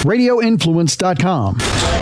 radioinfluence.com.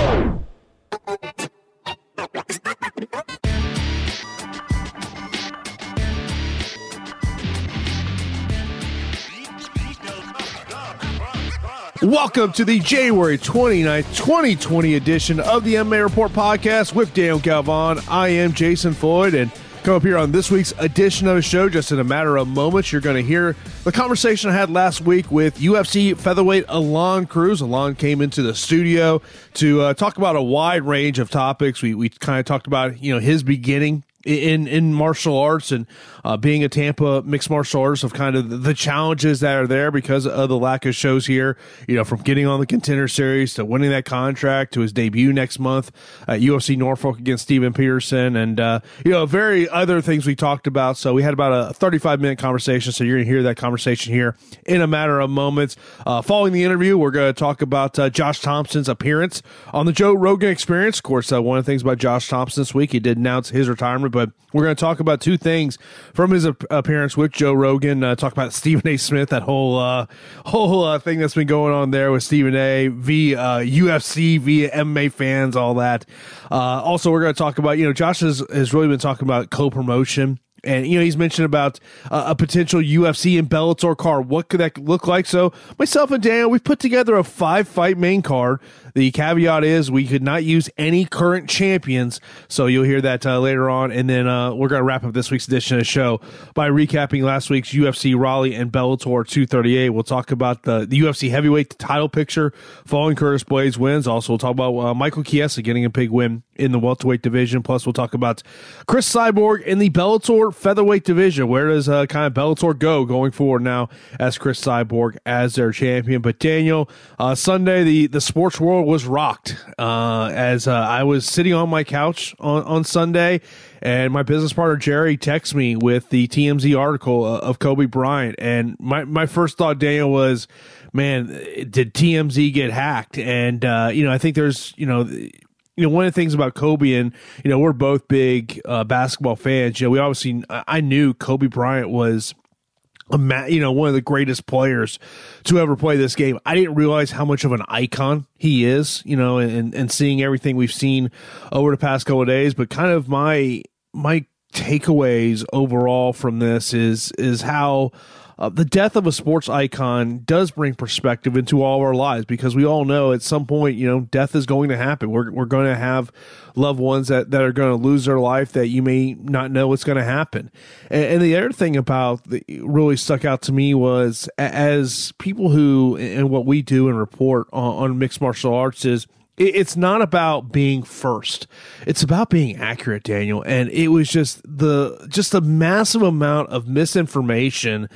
Welcome to the January 29th, 2020 edition of the MMA Report podcast with Daniel Galvan. I am Jason Floyd, and come up here on this week's edition of the show. Just in a matter of moments, you're going to hear the conversation I had last week with UFC featherweight Alon Cruz. Alon came into the studio to talk about a wide range of topics. We kind of talked about, his beginning in martial arts and being a Tampa mixed martial artist, of kind of the challenges that are there because of the lack of shows here, from getting on the Contender Series to winning that contract to his debut next month at UFC Norfolk against Steven Peterson, and very other things we talked about. So we had about a 35-minute conversation, so you're going to hear that conversation here in a matter of moments. Following the interview, we're going to talk about Josh Thompson's appearance on the Joe Rogan Experience. Of course, one of the things about Josh Thompson this week, he did announce his retirement, but we're going to talk about two things from his appearance with Joe Rogan. Talk about Stephen A. Smith, that whole thing that's been going on there with Stephen A. via UFC, via MMA fans, all that. Also, we're going to talk about, Josh has really been talking about co-promotion. And, he's mentioned about a potential UFC and Bellator card. What could that look like? So myself and Daniel, we've put together a 5-fight main card. The caveat is we could not use any current champions. So you'll hear that later on. And then we're going to wrap up this week's edition of the show by recapping last week's UFC Raleigh and Bellator 238. We'll talk about the UFC heavyweight title picture following Curtis Blades wins. Also, we'll talk about Michael Chiesa getting a big win in the welterweight division. Plus, we'll talk about Chris Cyborg in the Bellator featherweight division. Where does kind of Bellator go going forward now as Chris Cyborg as their champion? But Daniel, Sunday, the sports world was rocked as I was sitting on my couch on Sunday, and my business partner Jerry texted me with the TMZ article of Kobe Bryant. And my first thought, Daniel, was, man, did TMZ get hacked? And, I think there's, one of the things about Kobe, and, we're both big basketball fans. We obviously, I knew Kobe Bryant was one of the greatest players to ever play this game. I didn't realize how much of an icon he is, and seeing everything we've seen over the past couple of days. But kind of my takeaways overall from this is how the death of a sports icon does bring perspective into all of our lives, because we all know at some point, death is going to happen. We're going to have loved ones that are going to lose their life that you may not know what's going to happen. And the other thing about that really stuck out to me was, as people who, and what we do and report on mixed martial arts, is it's not about being first. It's about being accurate, Daniel. And it was just a massive amount of misinformation,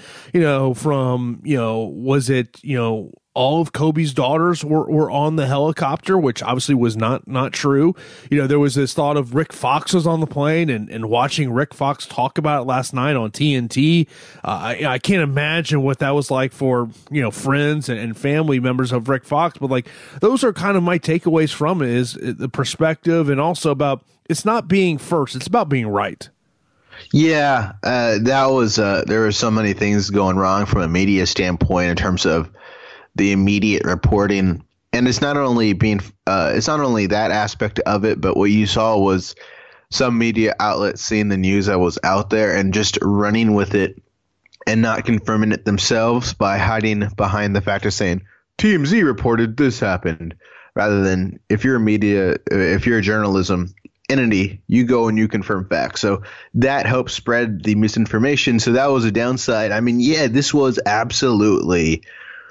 from, was it, all of Kobe's daughters were on the helicopter, which obviously was not true. There was this thought of Rick Fox was on the plane, and watching Rick Fox talk about it last night on TNT. I can't imagine what that was like for, friends and family members of Rick Fox. But those are kind of my takeaways from it, is the perspective, and also about it's not being first, it's about being right. Yeah, that was there were so many things going wrong from a media standpoint in terms of the immediate reporting. And it's not only that aspect of it, but what you saw was some media outlets seeing the news that was out there and just running with it and not confirming it themselves by hiding behind the fact of saying TMZ reported this happened, rather than, if you're a journalism entity, you go and you confirm facts. So that helps spread the misinformation. So that was a downside. I mean, yeah, this was absolutely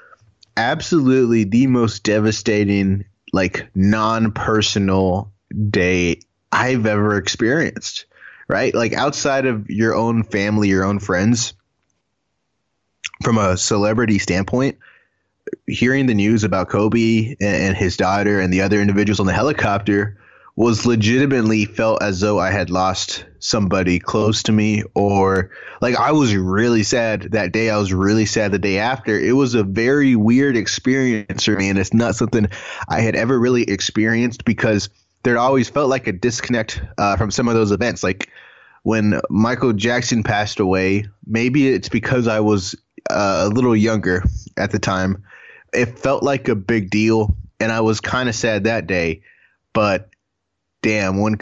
the most devastating, non-personal day I've ever experienced, right? Outside of your own family, your own friends, from a celebrity standpoint, hearing the news about Kobe and his daughter and the other individuals on the helicopter was legitimately felt as though I had lost somebody close to me, or I was really sad that day. I was really sad the day after. It was a very weird experience for me, and it's not something I had ever really experienced, because there always felt like a disconnect from some of those events. When Michael Jackson passed away, maybe it's because I was a little younger at the time. It felt like a big deal. and I was kind of sad that day. But damn, when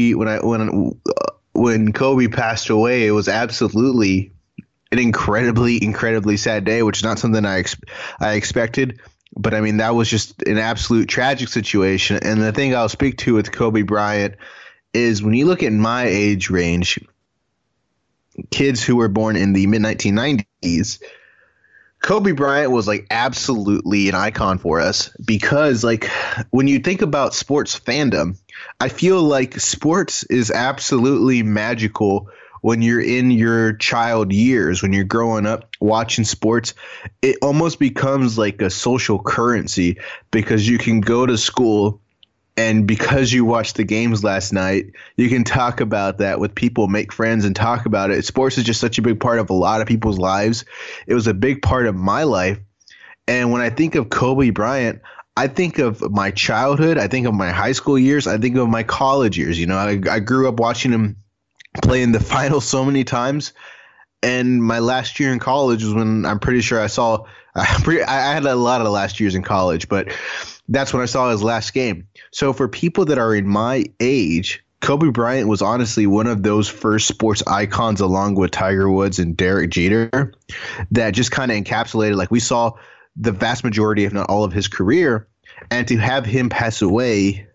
Kobe passed away, it was absolutely an incredibly sad day, which is not something I expected. But I mean, that was just an absolute tragic situation. And the thing I'll speak to with Kobe Bryant is when you look at my age range, kids who were born in the mid 1990s, Kobe Bryant was like absolutely an icon for us, because like when you think about sports fandom, I feel like sports is absolutely magical when you're in your child years, when you're growing up watching sports. It almost becomes like a social currency, because you can go to school and because you watched the games last night, you can talk about that with people, make friends and talk about it. Sports is just such a big part of a lot of people's lives. It was a big part of my life. And when I think of Kobe Bryant, I think of my childhood. I think of my high school years. I think of my college years. You know, I grew up watching him play in the finals so many times. And my last year in college was when I'm pretty sure I had a lot of last years in college, but that's when I saw his last game. So for people that are in my age, Kobe Bryant was honestly one of those first sports icons, along with Tiger Woods and Derek Jeter, that just kind of encapsulated, like, we saw the vast majority, if not all, of his career. And to have him pass away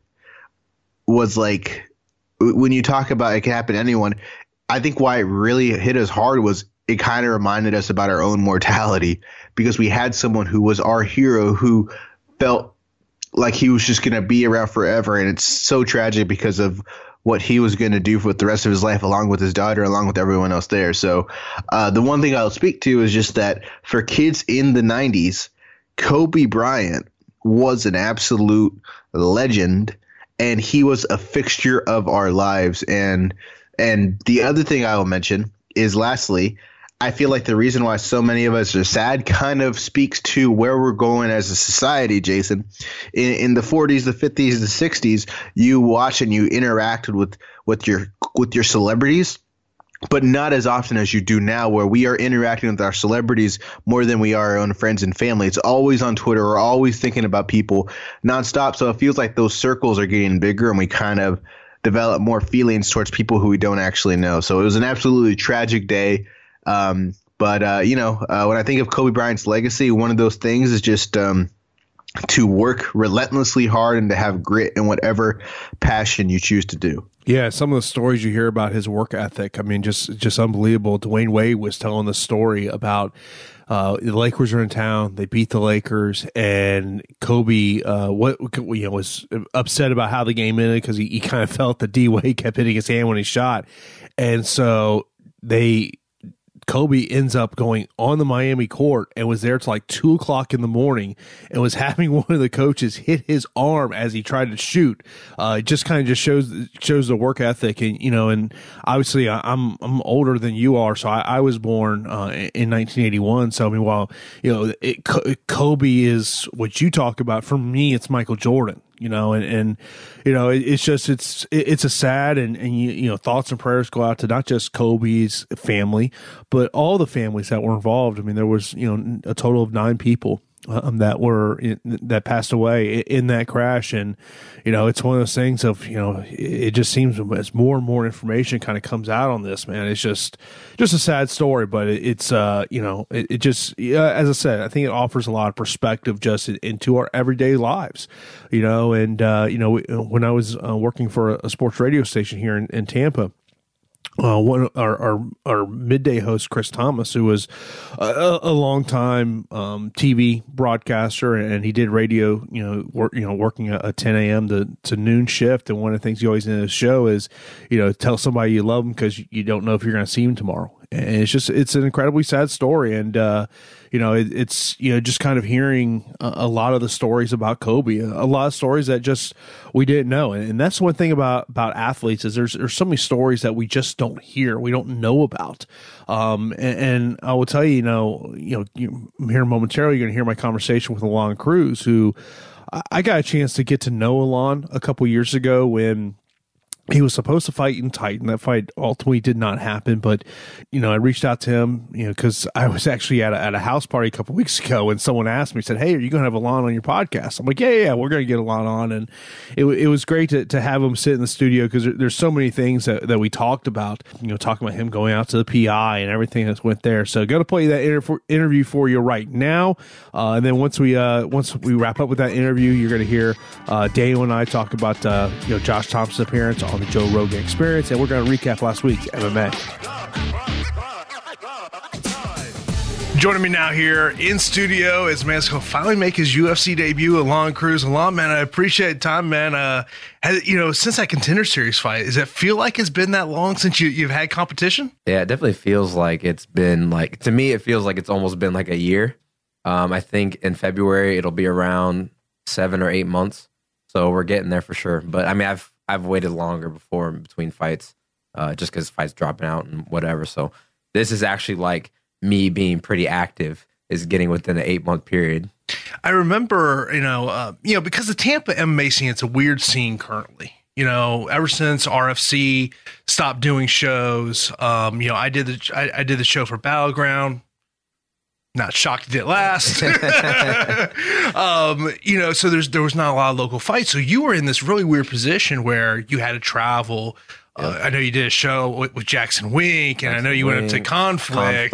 was like, when you talk about it can happen to anyone, I think why it really hit us hard was it kind of reminded us about our own mortality, because we had someone who was our hero who felt like he was just going to be around forever. And it's so tragic because of what he was going to do for the rest of his life, along with his daughter, along with everyone else there. So the one thing I'll speak to is just that for kids in the 90s, Kobe Bryant was an absolute legend, and he was a fixture of our lives. And the other thing I will mention is, lastly, I feel like the reason why so many of us are sad kind of speaks to where we're going as a society, Jason. In the 40s, the 50s, the 60s, you watch and you interacted with your celebrities, but not as often as you do now, where we are interacting with our celebrities more than we are our own friends and family. It's always on Twitter. We're always thinking about people nonstop. So it feels like those circles are getting bigger, and we kind of develop more feelings towards people who we don't actually know. So it was an absolutely tragic day. But when I think of Kobe Bryant's legacy, one of those things is just to work relentlessly hard and to have grit in whatever passion you choose to do. Yeah, some of the stories you hear about his work ethic, I mean, just unbelievable. Dwayne Wade was telling the story about the Lakers are in town. They beat the Lakers, and Kobe was upset about how the game ended, because he kind of felt that D Wade kept hitting his hand when he shot, and so Kobe ends up going on the Miami court and was there till like 2:00 in the morning, and was having one of the coaches hit his arm as he tried to shoot. It just kind of shows the work ethic. And, and obviously I'm older than you are. So I was born, in 1981. So I mean, while, Kobe is what you talk about, for me, it's Michael Jordan. It's just, it's a sad and thoughts and prayers go out to not just Kobe's family, but all the families that were involved. I mean, there was, a total of 9 people that passed away in that crash. And, it's one of those things of, it just seems as more and more information kind of comes out on this, man, it's just a sad story, but it's, it just, as I said, I think it offers a lot of perspective just into our everyday lives, and, when I was working for a sports radio station here in Tampa, our midday host, Chris Thomas, who was a long time TV broadcaster, and he did radio, working a 10 a.m. to noon shift. And one of the things he always in his show is, tell somebody you love them, because you don't know if you're going to see them tomorrow. And it's an incredibly sad story. And, it's, just kind of hearing a lot of the stories about Kobe, a lot of stories that just we didn't know. And that's one thing about athletes is there's so many stories that we just don't hear, we don't know about. And I will tell you, here momentarily, you're going to hear my conversation with Alon Cruz, who I got a chance to get to know Alon a couple years ago when he was supposed to fight in Titan. That fight ultimately did not happen, but I reached out to him, because I was actually at a house party a couple weeks ago, and someone asked me, said, "Hey, are you going to have Alon on your podcast?" I'm like, "Yeah, we're going to get Alon on," and it was great to have him sit in the studio because there's so many things that we talked about. Talking about him going out to the PI and everything that went there. So, going to play that interview for you right now, and then once we wrap up with that interview, you're going to hear Daniel and I talk about Josh Thompson's appearance on the Joe Rogan Experience, and we're going to recap last week's MMA. Joining me now here in studio is man who'll finally make his UFC debut, Alon Cruz. Alon, man, I appreciate the time, man. Since that Contender Series fight, does it feel like it's been that long since you've had competition? Yeah, it definitely feels like it's been to me, it feels like it's almost been like a year. I think in February it'll be around 7 or 8 months, so we're getting there for sure. But I mean, I've waited longer before between fights, just because fights dropping out and whatever. So this is actually like me being pretty active, is getting within an 8-month period. I remember, because the Tampa MMA scene, it's a weird scene currently. Ever since RFC stopped doing shows, I did the show for Battleground. Not shocked it didn't last. So there was not a lot of local fights. So you were in this really weird position where you had to travel. Yep. I know you did a show with Jackson Wink, and I know you went up to Conflict,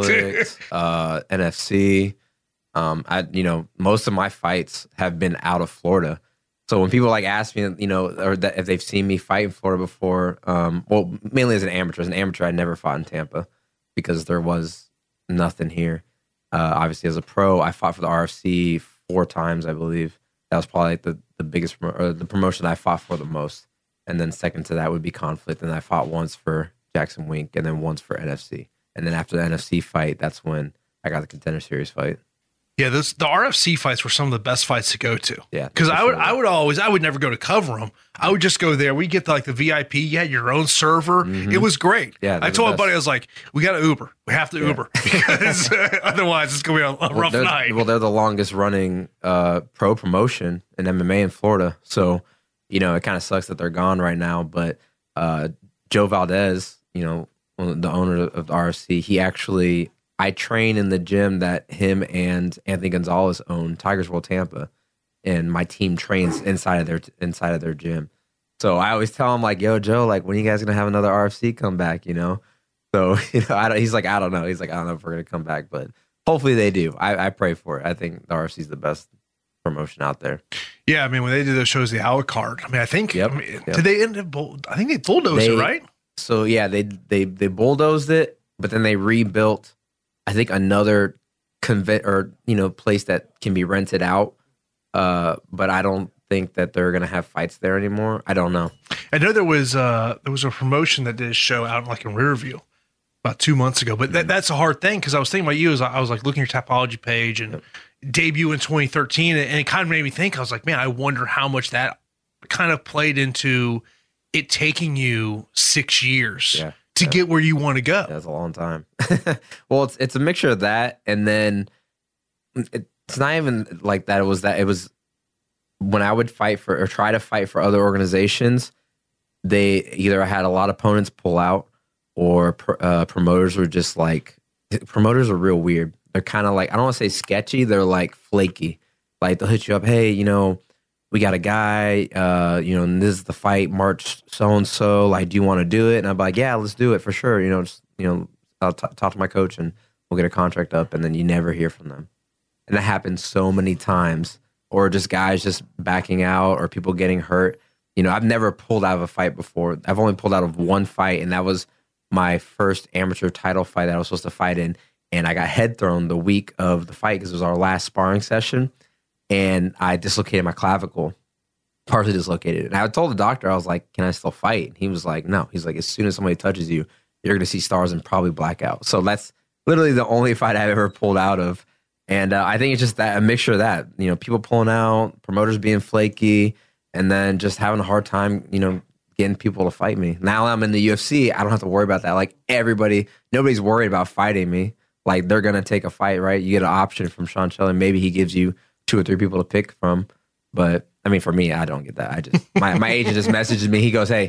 NFC. Most of my fights have been out of Florida. So when people ask me, or that if they've seen me fight in Florida before, mainly as an amateur. As an amateur, I never fought in Tampa because there was nothing here. Obviously, as a pro, I fought for the RFC 4 times, I believe. That was probably the biggest the promotion I fought for the most. And then second to that would be Conflict. And I fought once for Jackson Wink and then once for NFC. And then after the NFC fight, that's when I got the Contender Series fight. Yeah, the RFC fights were some of the best fights to go to. Yeah, because I would never go to cover them. I would just go there. We get the VIP. You had your own server. Mm-hmm. It was great. Yeah, I told my buddy, I was like, we got to Uber. We have to Uber because otherwise it's gonna be a rough night. Well, they're the longest running pro promotion in MMA in Florida, so it kind of sucks that they're gone right now. But Joe Valdez, the owner of the RFC, he actually. I train in the gym that him and Anthony Gonzalez own, Tigers World Tampa, and my team trains inside of their gym. So I always tell him "Yo, Joe, when are you guys gonna have another RFC come back?" So he's like, "I don't know." He's like, "I don't know if we're gonna come back, but hopefully they do." I pray for it. I think the RFC is the best promotion out there. Yeah, I mean when they did those shows, the a la carte. I mean, I think did they end up? I think they bulldozed it, right? So yeah, they bulldozed it, but then they rebuilt. I think another place that can be rented out, but I don't think that they're going to have fights there anymore. I don't know. I know there was a promotion that did a show out in Riverview about 2 months ago, but that's a hard thing because I was thinking about you as I was looking at your Tapology page and debut in 2013, and it kind of made me think. I was like, man, I wonder how much that kind of played into it taking you 6 years. Yeah. To get where you want to go. That's a long time. Well, it's a mixture of that, and then it's not even like that. It was when I would fight for or try to fight for other organizations. They either had a lot of opponents pull out, or promoters were just promoters are real weird. They're kind of I don't want to say sketchy. They're flaky. They'll hit you up. Hey, we got a guy, and this is the fight, March so-and-so, do you want to do it? And I'm like, yeah, let's do it for sure. I'll talk to my coach and we'll get a contract up, and then you never hear from them. And that happens so many times, or just guys just backing out or people getting hurt. I've never pulled out of a fight before. I've only pulled out of one fight, and that was my first amateur title fight that I was supposed to fight in. And I got head thrown the week of the fight because it was our last sparring session. And I dislocated my clavicle, partially dislocated. And I told the doctor, I was like, can I still fight? And he was like, no. He's like, as soon as somebody touches you, you're going to see stars and probably black out. So that's literally the only fight I've ever pulled out of. And I think it's just a mixture of that, people pulling out, promoters being flaky, and then just having a hard time, getting people to fight me. Now I'm in the UFC, I don't have to worry about that. Nobody's worried about fighting me. They're going to take a fight, right? You get an option from Sean Shelly. Maybe he gives you 2 or 3 people to pick from. But I mean, for me, I don't get that. I just, my agent just messages me. He goes, hey,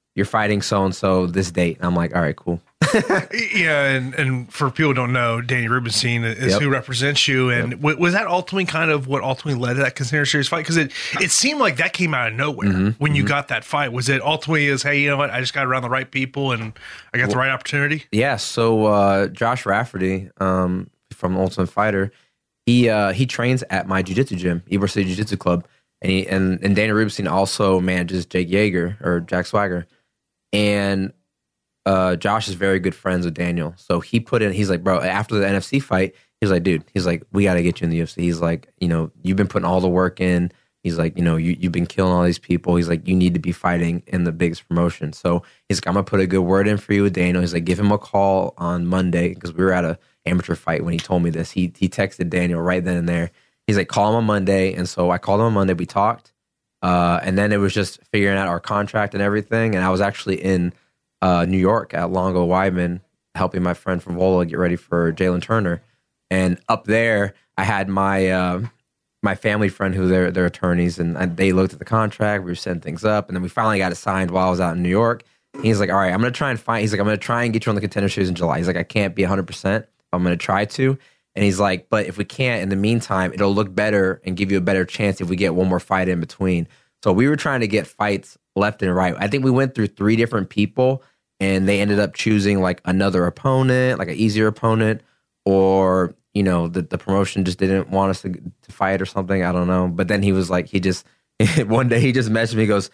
you're fighting so and so this date. And I'm like, all right, cool. Yeah, and for people who don't know, Danny Rubenstein is who represents you, and was that ultimately kind of what ultimately led to that Contender Series fight? Because it seemed like that came out of nowhere when you got that fight. Was it ultimately as, hey, you know what, I just got around the right people and I got the right opportunity? Yeah, so Josh Rafferty from Ultimate Fighter, he trains at my jiu-jitsu gym, Ybor City Jiu-Jitsu Club, and Danny Rubenstein also manages Jake Yeager or Jack Swagger, and Josh is very good friends with Daniel. So he's like, bro, after the NFC fight, he's like, dude, he's like, we got to get you in the UFC. He's like, you know, you've been putting all the work in. He's like, you know, you've been killing all these people. He's like, you need to be fighting in the biggest promotion. So he's like, I'm going to put a good word in for you with Daniel. He's like, give him a call on Monday, because we were at a amateur fight when he told me this. He texted Daniel right then and there. He's like, call him on Monday. And so I called him on Monday. We talked. And then it was just figuring out our contract and everything. And I was actually in New York at Longo Weidman, helping my friend from Vola get ready for Jalen Turner. And up there, I had my my family friend who they're attorneys, and they looked at the contract. We were setting things up, and then we finally got it signed while I was out in New York. And he's like, all right, I'm going to try and find, he's like, I'm going to try and get you on the Contender Series in July. He's like, I can't be 100%. I'm going to try to. And he's like, but if we can't, in the meantime, it'll look better and give you a better chance if we get one more fight in between. So we were trying to get fights left and right. I think we went through 3 different people, and they ended up choosing like another opponent, like an easier opponent, or, you know, the promotion just didn't want us to fight or something. I don't know. But then he was like, one day he just messaged me, he goes,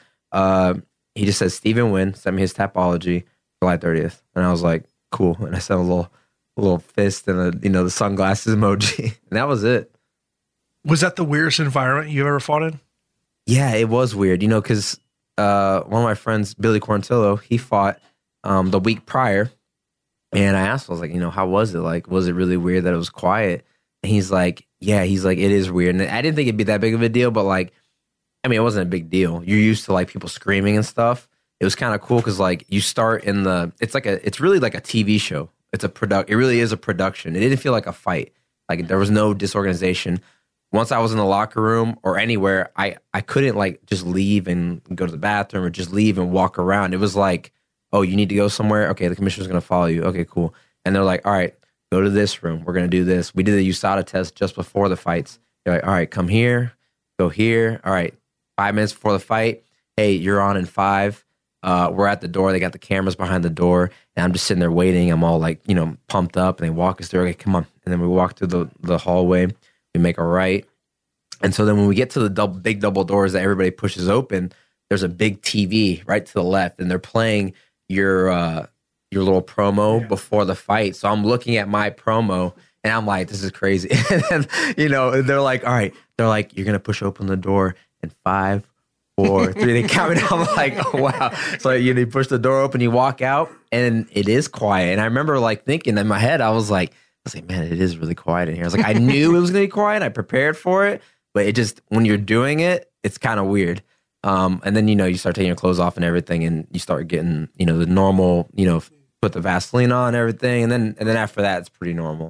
he just says, Stephen Wynn sent me his Tapology July 30th. And I was like, cool. And I sent a little fist and the sunglasses emoji. And that was it. Was that the weirdest environment you ever fought in? Yeah, it was weird, because one of my friends, Billy Quarantillo, he fought the week prior, and I asked him, I was like, how was it? Like, was it really weird that it was quiet? And he's like, yeah, it is weird. And I didn't think it'd be that big of a deal, but like, I mean, it wasn't a big deal. You're used to like people screaming and stuff. It was kind of cool because like you start it's really like a TV show. It really is a production. It didn't feel like a fight. Like there was no disorganization. Once I was in the locker room or anywhere, I couldn't like just leave and go to the bathroom or just leave and walk around. It was like, oh, you need to go somewhere? Okay, the commissioner's going to follow you. Okay, cool. And they're like, all right, go to this room. We're going to do this. We did the USADA test just before the fights. They're like, all right, come here, go here. All right, 5 minutes before the fight. Hey, you're on in 5. We're at the door. They got the cameras behind the door. And I'm just sitting there waiting. I'm all like, pumped up. And they walk us through. Okay, come on. And then we walk through the hallway. We make a right. And so then when we get to the big double doors that everybody pushes open, there's a big TV right to the left. And they're playing your little promo before the fight. So I'm looking at my promo and I'm like, this is crazy. And then, they're like, all right, they're like, you're going to push open the door in 5, 4, 3. They count it. I'm like, oh, wow. So you push the door open, you walk out and it is quiet. And I remember like thinking in my head, I was like, man, it is really quiet in here. I was like, I knew it was going to be quiet. I prepared for it, but it just, when you're doing it, it's kind of weird. And then, you start taking your clothes off and everything, and you start getting, the normal, put the Vaseline on and everything. And then after that, it's pretty normal.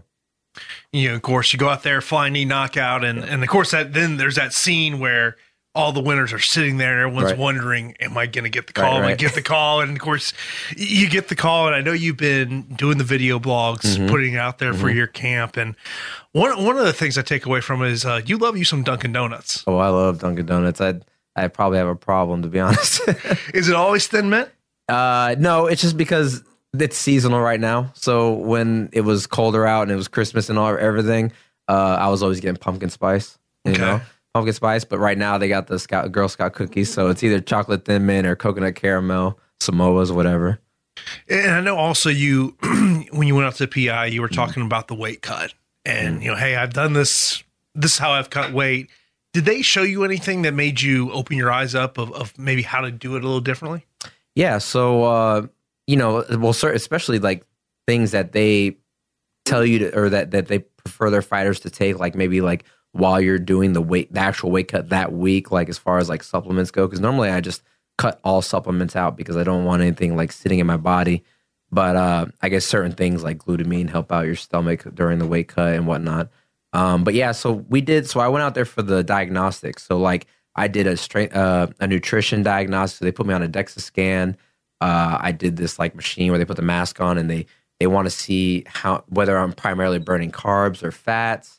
Of course, you go out there, flying knee knockout. And of course, then there's that scene where all the winners are sitting there and everyone's wondering, am I going to get the call? Am I get the call? And of course, you get the call. And I know you've been doing the video blogs, putting it out there for your camp. And one of the things I take away from it is you love you some Dunkin' Donuts. Oh, I love Dunkin' Donuts. I probably have a problem, to be honest. Is it always Thin Mint? No, it's just because it's seasonal right now. So when it was colder out and it was Christmas and everything, I was always getting pumpkin spice. Pumpkin spice. But right now they got the Girl Scout cookies, so it's either chocolate Thin Mint or coconut caramel, Samoa's, whatever. And I know also you, when you went out to PI, you were talking about the weight cut, and hey, I've done this. This is how I've cut weight. Did they show you anything that made you open your eyes up of maybe how to do it a little differently? Yeah. So, especially like things that they tell you to, or that they prefer their fighters to take, like maybe like while you're doing the actual weight cut that week, like as far as like supplements go. Cause normally I just cut all supplements out because I don't want anything like sitting in my body. But I guess certain things like glutamine help out your stomach during the weight cut and whatnot. But yeah, so I went out there for the diagnostics. So like I did a nutrition diagnostic. So they put me on a DEXA scan. I did this like machine where they put the mask on and they want to see whether I'm primarily burning carbs or fats.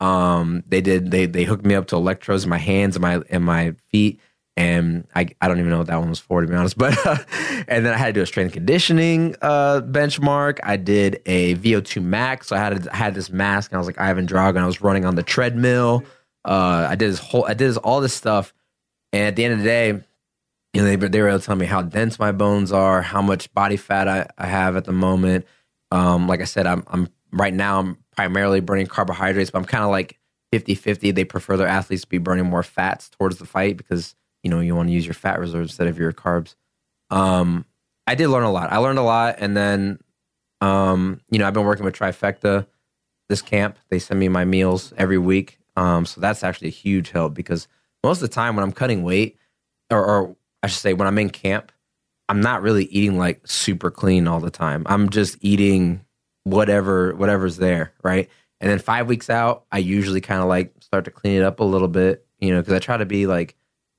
They hooked me up to electrodes in my hands and my feet. And I don't even know what that one was for, to be honest. But and then I had to do a strength conditioning benchmark. I did a VO2 max. So I had this mask, and I was like Ivan Drago, and I was running on the treadmill. I did all this stuff, and at the end of the day, they were able to tell me how dense my bones are, how much body fat I have at the moment. Like I said, I'm right now I'm primarily burning carbohydrates, but I'm kind of like 50-50. They prefer their athletes to be burning more fats towards the fight because you want to use your fat reserves instead of your carbs. I did learn a lot. I learned a lot, and then I've been working with Trifecta this camp. They send me my meals every week, so that's actually a huge help because most of the time when I'm cutting weight, or I should say when I'm in camp, I'm not really eating like super clean all the time. I'm just eating whatever's there, right? And then 5 weeks out, I usually kind of like start to clean it up a little bit, because I try to be like,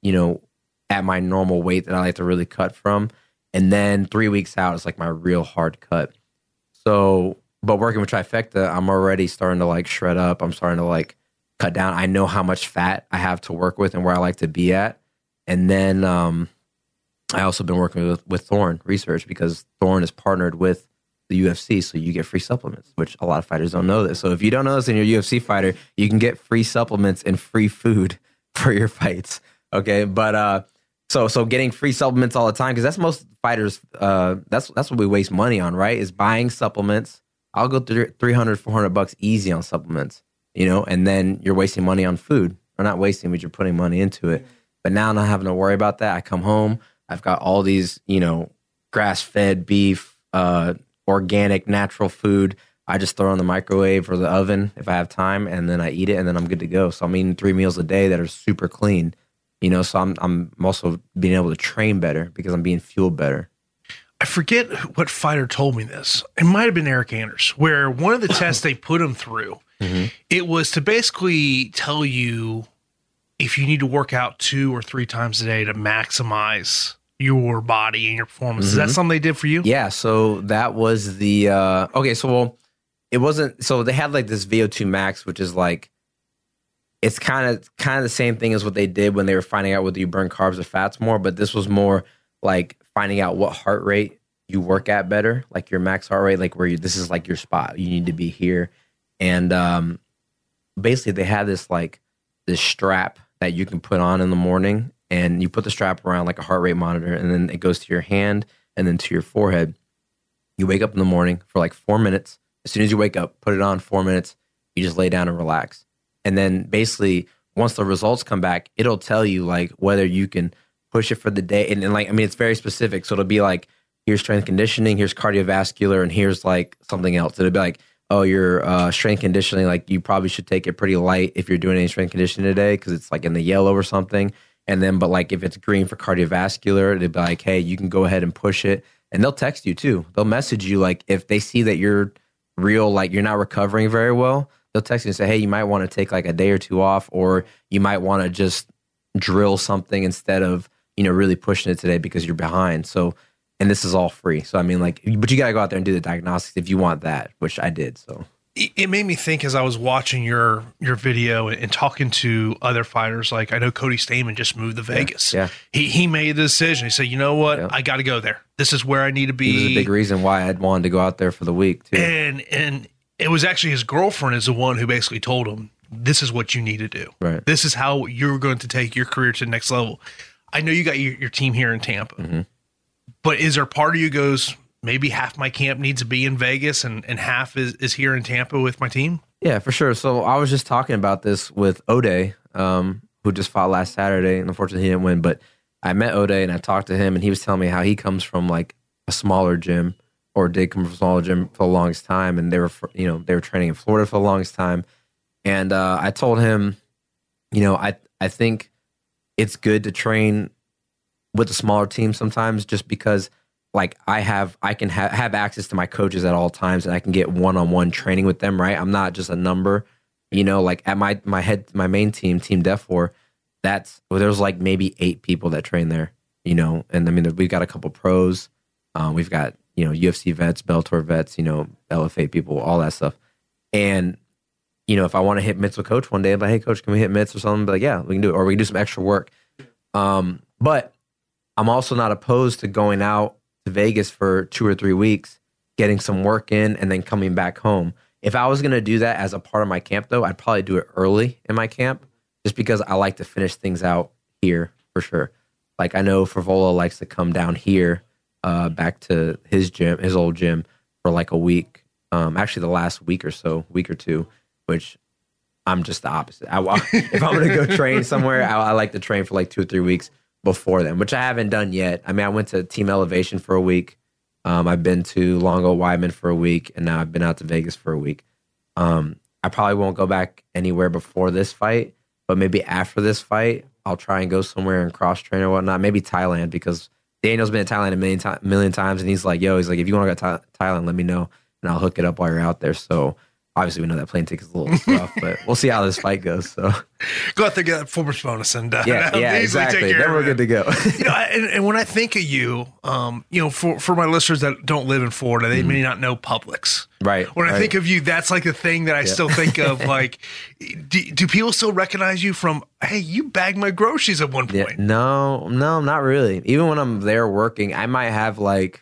at my normal weight that I like to really cut from. And then 3 weeks out, it's like my real hard cut. So, but working with Trifecta, I'm already starting to like shred up. I'm starting to like cut down. I know how much fat I have to work with and where I like to be at. And then I also been working with Thorne Research because Thorne is partnered with the UFC, so you get free supplements, which a lot of fighters don't know this. So if you don't know this and you're a UFC fighter, you can get free supplements and free food for your fights. Okay, but so getting free supplements all the time, because that's most fighters. That's what we waste money on, right? Is buying supplements. I'll go through $300-$400 easy on supplements, and then you're wasting money on food. Or not wasting, but you're putting money into it. But now I'm not having to worry about that. I come home, I've got all these, grass-fed beef, organic, natural food. I just throw it in the microwave or the oven if I have time, and then I eat it, and then I'm good to go. So I'm eating 3 meals a day that are super clean. So I'm also being able to train better because I'm being fueled better. I forget what fighter told me this. It might have been Eric Anders, where one of the tests they put him through, it was to basically tell you if you need to work out 2 or 3 times a day to maximize your body and your performance. Is that something they did for you? Yeah. So that was the, it wasn't, so they had like this VO2 max, which is like, it's kind of the same thing as what they did when they were finding out whether you burn carbs or fats more, but this was more like finding out what heart rate you work at better, like your max heart rate, like this is like your spot. You need to be here. And basically they had this strap that you can put on in the morning, and you put the strap around like a heart rate monitor, and then it goes to your hand and then to your forehead. You wake up in the morning for like 4 minutes. As soon as you wake up, put it on 4 minutes. You just lay down and relax. And then basically, once the results come back, it'll tell you like whether you can push it for the day. And it's very specific. So it'll be like, here's strength conditioning, here's cardiovascular, and here's like something else. It'll be like, oh, your strength conditioning, like you probably should take it pretty light if you're doing any strength conditioning today because it's like in the yellow or something. And then, but like if it's green for cardiovascular, it'll be like, hey, you can go ahead and push it. And they'll text you too. They'll message you like if they see that you're real, like you're not recovering very well. They'll text you and say, hey, you might want to take like a day or 2 off, or you might want to just drill something instead of, really pushing it today because you're behind. So, and this is all free. So, I mean, like, but you got to go out there and do the diagnostics if you want that, which I did. So it made me think as I was watching your video and talking to other fighters, like I know Cody Stamann just moved to Vegas. Yeah. He made the decision. He said, you know what? Yeah. I got to go there. This is where I need to be. He was a big reason why I'd wanted to go out there for the week too. And it was actually his girlfriend is the one who basically told him, this is what you need to do. Right. This is how you're going to take your career to the next level. I know you got your team here in Tampa, but is there part of you goes, maybe half my camp needs to be in Vegas and half is here in Tampa with my team? Yeah, for sure. So I was just talking about this with O'Day, who just fought last Saturday, and unfortunately he didn't win, but I met O'Day and I talked to him, and he was telling me how he comes from like a smaller gym, or did come from a smaller gym for the longest time, and they were training in Florida for the longest time. And I told him, I think it's good to train with a smaller team sometimes, just because like I can have access to my coaches at all times, and I can get one-on-one training with them. Right, I'm not just a number. Like at my main team, Team Death4, there's like maybe 8 people that train there. And I mean we've got a couple pros. We've got, UFC vets, Bellator vets, LFA people, all that stuff. And, if I want to hit mitts with coach one day, I'm like, hey, coach, can we hit mitts or something? But like, yeah, we can do it. Or we can do some extra work. But I'm also not opposed to going out to Vegas for 2 or 3 weeks, getting some work in, and then coming back home. If I was going to do that as a part of my camp, though, I'd probably do it early in my camp just because I like to finish things out here for sure. Like I know Frivola likes to come down here back to his gym, his old gym, for like a week. Actually, the last week or two, which I'm just the opposite. If I'm going to go train somewhere, I like to train for like 2 or 3 weeks before then, which I haven't done yet. I mean, I went to Team Elevation for a week. I've been to Longo Weidman for a week, and now I've been out to Vegas for a week. I probably won't go back anywhere before this fight, but maybe after this fight, I'll try and go somewhere and cross train or whatnot. Maybe Thailand, because Daniel's been in Thailand a million times, and he's like, if you want to go to Thailand, let me know, and I'll hook it up while you're out there. So obviously, we know that plane ticket's a little rough, but we'll see how this fight goes. So go out there, get that performance bonus, and yeah, exactly. Then we're good to go. And when I think of you, for my listeners that don't live in Florida, they may not know Publix. Right. When I think of you, that's like the thing that I still think of. Like, do people still recognize you from? Hey, you bagged my groceries at one point. Yeah, no, not really. Even when I'm there working, I might have like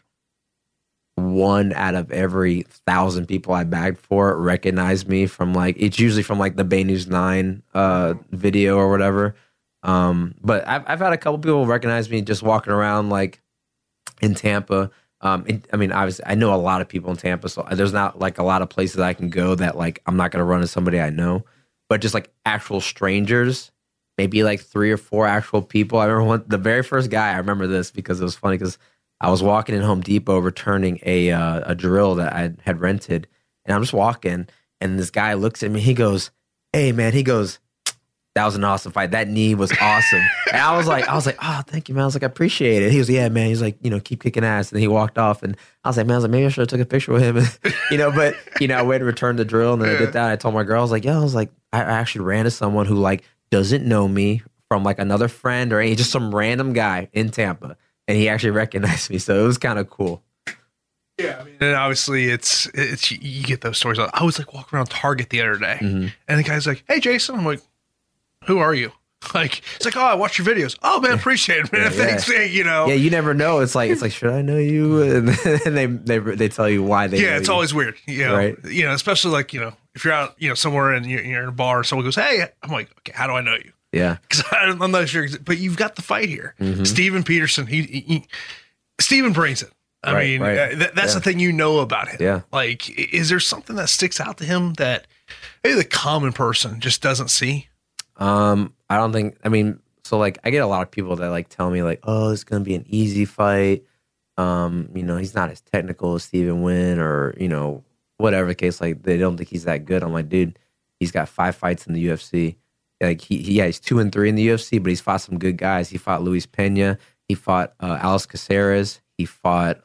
1 out of every 1,000 people I bagged for recognize me from it's usually from like the Bay News 9 video or whatever. But I've had a couple people recognize me just walking around like in Tampa. Obviously I know a lot of people in Tampa, so there's not like a lot of places I can go that like I'm not going to run into somebody I know, but just like actual strangers, maybe like 3 or 4 actual people. I remember the very first guy, I remember this because it was funny because I was walking in Home Depot returning a drill that I had rented, and I'm just walking, and this guy looks at me. He goes, "Hey, man," he goes, "That was an awesome fight. That knee was awesome." And I was like, "Oh, thank you, man." I was like, "I appreciate it." He goes, "Yeah, man." He's like, "Keep kicking ass." And he walked off, and I was like, "Man," maybe I should have took a picture with him, but I went and returned the drill, and then I did that. I told my girl, I was like, I actually ran to someone who like doesn't know me from like another friend or just some random guy in Tampa. And he actually recognized me, so it was kind of cool. Yeah, I mean, and obviously it's you get those stories. I was like walking around Target the other day, and the guy's like, "Hey, Jason," I'm like, "Who are you?" Like, it's like, "Oh, I watch your videos." "Oh, man, appreciate it, man." Yeah, Thanks, Yeah, you never know. It's like, should I know you? And they tell you why they. Yeah, know it's you. always weird. Right. Especially like if you're out somewhere and you're in a bar, and someone goes, "Hey," I'm like, "Okay, how do I know you?" Yeah, because I'm not sure. But you've got the fight here, Steven Peterson. Steven brings it. I mean, that's the thing about him. Yeah. Like, is there something that sticks out to him that maybe the common person just doesn't see? I don't think. I mean, so like, I get a lot of people that like tell me like, "Oh, it's gonna be an easy fight." He's not as technical as Stephen Wynn, or whatever the case. Like, they don't think he's that good. I'm like, dude, he's got 5 fights in the UFC. Like he's 2 and 3 in the UFC, but he's fought some good guys. He fought Luis Pena. He fought Alex Caceres. He fought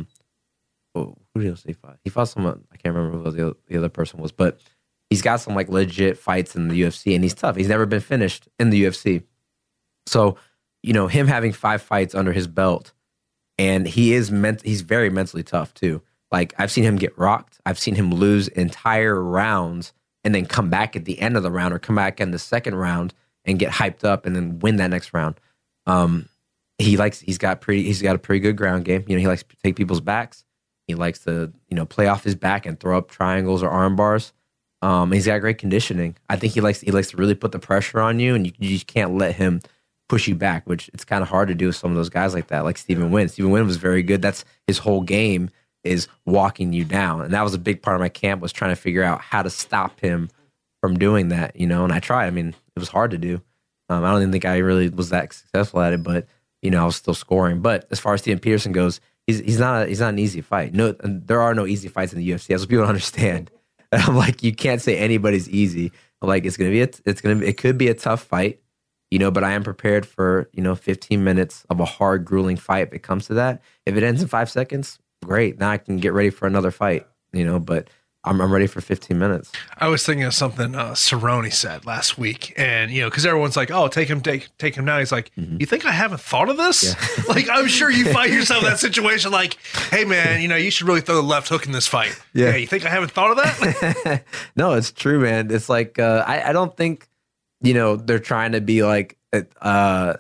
who else he fought? He fought someone, I can't remember who the other person was, but he's got some like legit fights in the UFC, and he's tough. He's never been finished in the UFC. So, him having 5 fights under his belt, and he's very mentally tough too. Like, I've seen him get rocked. I've seen him lose entire rounds and then come back at the end of the round or come back in the second round and get hyped up and then win that next round. He's got a pretty good ground game. He likes to take people's backs. He likes to, play off his back and throw up triangles or arm bars. He's got great conditioning. I think he likes to really put the pressure on you, and you just can't let him push you back, which it's kind of hard to do with some of those guys like that, like Stephen Wynn. Stephen Wynn was very good. That's his whole game, is walking you down. And that was a big part of my camp, was trying to figure out how to stop him from doing that, and I tried. I mean, it was hard to do. I don't even think I really was that successful at it, but, I was still scoring. But as far as Steven Peterson goes, he's not an easy fight. No, there are no easy fights in the UFC. That's what people don't understand. I'm like, you can't say anybody's easy. I'm like, it could be a tough fight, but I am prepared for, 15 minutes of a hard, grueling fight if it comes to that. If it ends in 5 seconds, great. Now I can get ready for another fight, but I'm ready for 15 minutes. I was thinking of something Cerrone said last week, and because everyone's like, "Oh, take him now." He's like, "You think I haven't thought of this?" Yeah. Like, I'm sure you find yourself in that situation. Like, "Hey, man, you should really throw the left hook in this fight." Yeah, you think I haven't thought of that? No, it's true, man. It's like I don't think they're trying to be like a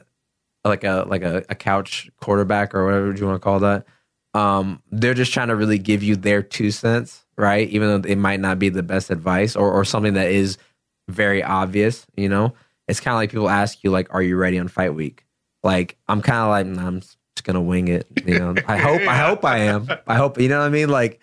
couch quarterback or whatever you want to call that. They're just trying to really give you their 2 cents, right? Even though it might not be the best advice or something that is very obvious, It's kind of like people ask you, like, are you ready on fight week? Like, I'm kind of like, nah, I'm just going to wing it. I hope I am. I hope, you know what I mean? Like,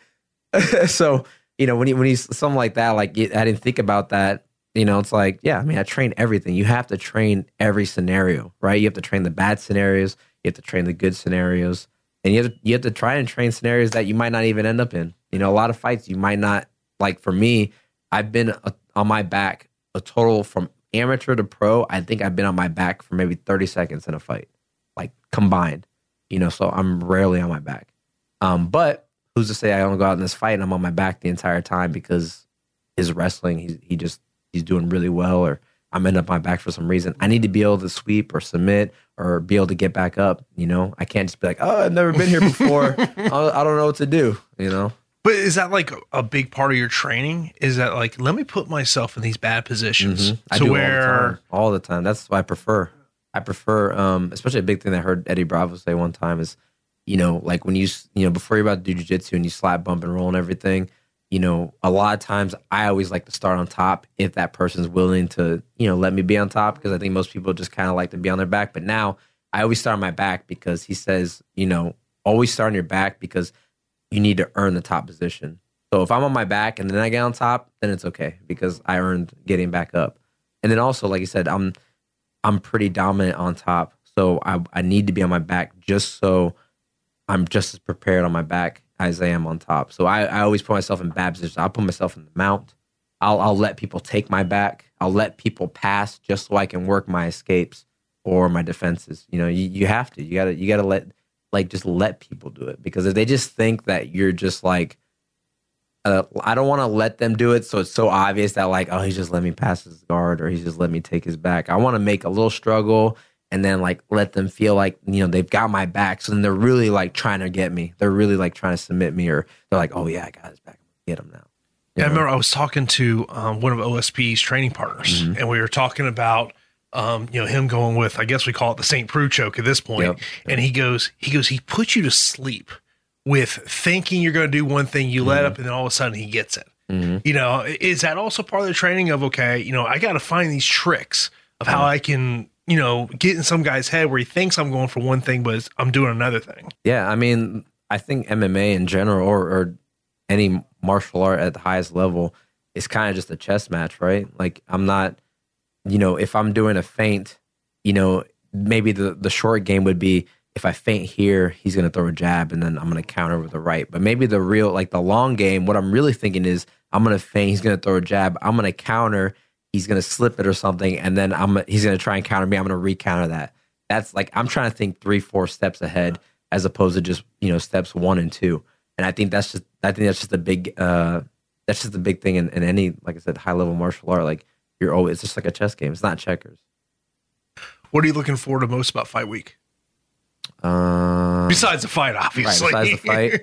so, when you something like that, like, I didn't think about that. It's like, yeah, I mean, I train everything. You have to train every scenario, right? You have to train the bad scenarios. You have to train the good scenarios. And you have to try and train scenarios that you might not even end up in. A lot of fights you might not, like for me, I've been on my back a total from amateur to pro. I think I've been on my back for maybe 30 seconds in a fight, like combined, so I'm rarely on my back. But who's to say I don't go out in this fight and I'm on my back the entire time because his wrestling, he's doing really well, or I'm ending up on my back for some reason. I need to be able to sweep or submit or be able to get back up. I can't just be like, oh, I've never been here before. I don't know what to do, But is that like a big part of your training? Is that like, let me put myself in these bad positions I do all the time. That's what I prefer. Especially a big thing that I heard Eddie Bravo say one time is, like when you before you're about to do jiu-jitsu and you slap, bump, and roll and everything, a lot of times I always like to start on top if that person's willing to, let me be on top, because I think most people just kind of like to be on their back. But now I always start on my back because he says, always start on your back because you need to earn the top position. So if I'm on my back and then I get on top, then it's okay because I earned getting back up. And then also, like you said, I'm pretty dominant on top. So I need to be on my back just so I'm just as prepared on my back as I am on top. So I always put myself in bad positions. I'll put myself in the mount. I'll let people take my back. I'll let people pass just so I can work my escapes or my defenses. You have to. You gotta just let people do it, because if they just think that you're just like, I don't want to let them do it so it's so obvious that like, oh, he's just let me pass his guard or he's just let me take his back. I want to make a little struggle and then like let them feel like, they've got my back. So then they're really like trying to get me. They're really like trying to submit me, or they're like, oh yeah, I got his back. Get him now. Yeah, I remember I was talking to one of OSP's training partners, and we were talking about him going with, I guess we call it the St. Preux choke at this point. Yep. And he puts you to sleep with thinking you're going to do one thing, you let up, and then all of a sudden he gets it. Is that also part of the training of, okay, I got to find these tricks of how I can, get in some guy's head where he thinks I'm going for one thing, but I'm doing another thing. Yeah. I mean, I think MMA in general or any martial art at the highest level is kind of just a chess match, right? Like I'm not, if I'm doing a feint, maybe the short game would be if I feint here, he's going to throw a jab and then I'm going to counter with the right. But maybe the real, like the long game, what I'm really thinking is I'm going to feint, he's going to throw a jab, I'm going to counter, he's going to slip it or something, and then he's going to try and counter me, I'm going to re-counter that. That's like, I'm trying to think 3-4 steps ahead as opposed to just, steps 1 and 2. And I think that's just a big, thing in any, like I said, high level martial art. Like it's just like a chess game. It's not checkers. What are you looking forward to most about fight week? Besides the fight, obviously. Right, besides the fight.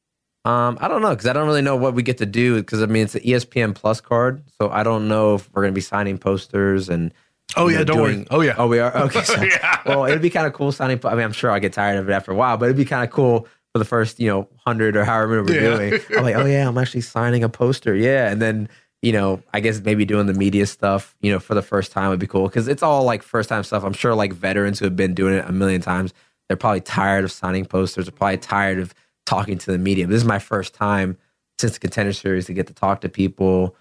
I don't know, because I don't really know what we get to do, because I mean it's an ESPN Plus card, so I don't know if we're going to be signing posters and. Oh yeah, don't worry. Oh yeah. Oh, we are. Okay. So, yeah. Well, it'd be kind of cool signing. I mean, I'm sure I'll get tired of it after a while, but it'd be kind of cool for the first 100 or however many we're doing. I'm like, oh yeah, I'm actually signing a poster. Yeah, and then I guess maybe doing the media stuff, for the first time would be cool, because it's all like first time stuff. I'm sure like veterans who have been doing it a million times, they're probably tired of signing posters. They're probably tired of talking to the media. But this is my first time since the Contender Series to get to talk to people,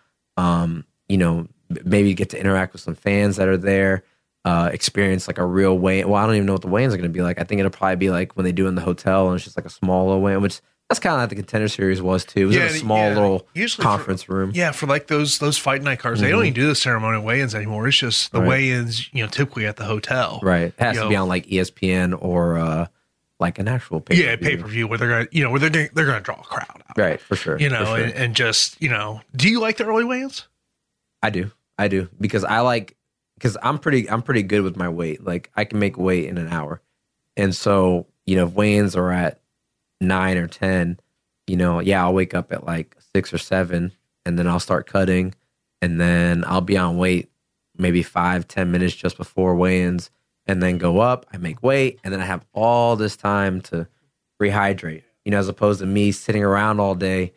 maybe get to interact with some fans that are there, experience like a real weigh-in. Well, I don't even know what the weigh-ins are going to be like. I think it'll probably be like when they do in the hotel and it's just like a small little weigh-in, which that's kind of like the Contender Series was too. It was in a small little conference room. Yeah, for like those fight night cards, they don't even do the ceremonial weigh-ins anymore. It's just the weigh-ins, typically at the hotel. Right. It has to be on like ESPN or like an actual pay-per-view where they're going to, where they're going to draw a crowd out. Right, for sure. And just, do you like the early weigh-ins? I do because I'm pretty good with my weight. Like I can make weight in an hour. And so, if weigh-ins are at 9 or 10, I'll wake up at like 6 or 7 and then I'll start cutting and then I'll be on weight maybe 5-10 minutes just before weigh-ins and then go up, I make weight, and then I have all this time to rehydrate, as opposed to me sitting around all day,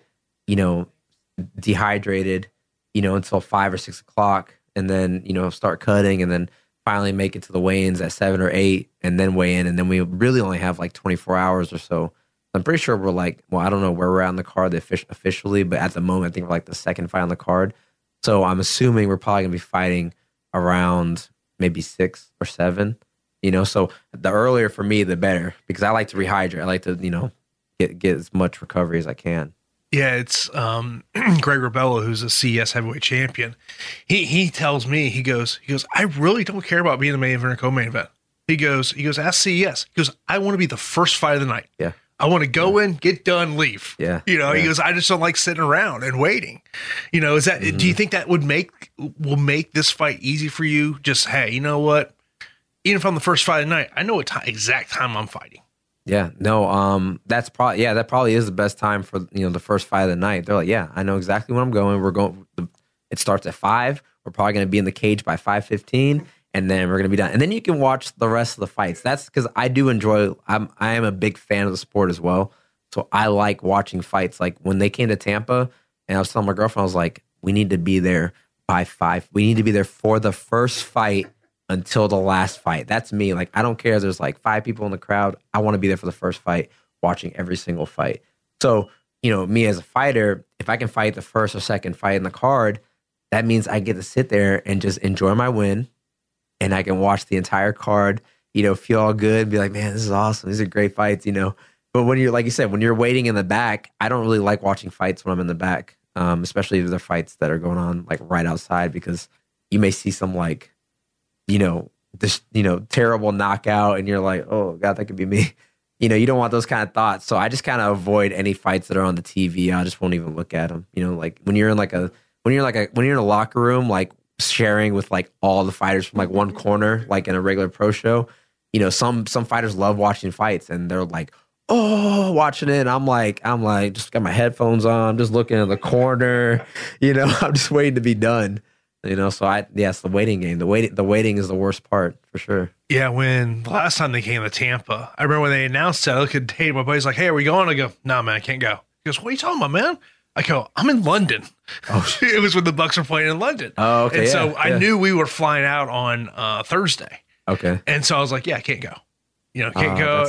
dehydrated, until 5 or 6 o'clock, and then, start cutting, and then finally make it to the weigh-ins at 7 or 8, and then weigh in, and then we really only have like 24 hours or so. I'm pretty sure we're like, I don't know where we're at on the card officially, but at the moment, I think we're like the second fight on the card. So I'm assuming we're probably going to be fighting around maybe 6 or 7, so the earlier for me, the better, because I like to rehydrate. I like to, get as much recovery as I can. Yeah, it's Greg Rebello, who's a CES heavyweight champion. He tells me, he goes, I really don't care about being the main event or co-main event. He goes, ask CES. He goes, I want to be the first fight of the night. Yeah. I want to go in, get done, leave. Yeah. He goes, I just don't like sitting around and waiting. Is that, do you think that will make this fight easy for you? Just, hey, you know what? Even if I'm the first fight of the night, I know what exact time I'm fighting. Yeah, no, that probably is the best time for, the first fight of the night. They're like, yeah, I know exactly when I'm going. It starts at 5. We're probably going to be in the cage by 5:15, and then we're going to be done. And then you can watch the rest of the fights. That's because I do enjoy, I am a big fan of the sport as well. So I like watching fights. Like when they came to Tampa and I was telling my girlfriend, I was like, we need to be there by 5. We need to be there for the first fight until the last fight. That's me. Like, I don't care if there's like 5 people in the crowd. I want to be there for the first fight, watching every single fight. So, me as a fighter, if I can fight the first or second fight in the card, that means I get to sit there and just enjoy my win. And I can watch the entire card, feel all good, be like, man, this is awesome. These are great fights, But when you're, like you said, when you're waiting in the back, I don't really like watching fights when I'm in the back, especially if they're fights that are going on like right outside, because you may see some like, this, terrible knockout, and you're like, oh God, that could be me. You don't want those kind of thoughts. So I just kind of avoid any fights that are on the TV. I just won't even look at them. Like when you're in when you're in a locker room, like sharing with like all the fighters from like one corner, like in a regular pro show, some fighters love watching fights and they're like, oh, watching it. I'm like, just got my headphones on, just looking in the corner, I'm just waiting to be done. So it's the waiting game. The waiting is the worst part for sure. Yeah, when the last time they came to Tampa, I remember when they announced it, I looked at Dave, my buddy's like, hey, are we going? I go, no, man, I can't go. He goes, what are you talking about, man? I go, I'm in London. Oh, it was when the Bucks were playing in London. Oh, okay. And so I knew we were flying out on Thursday. Okay. And so I was like, yeah, I can't go. Can't go.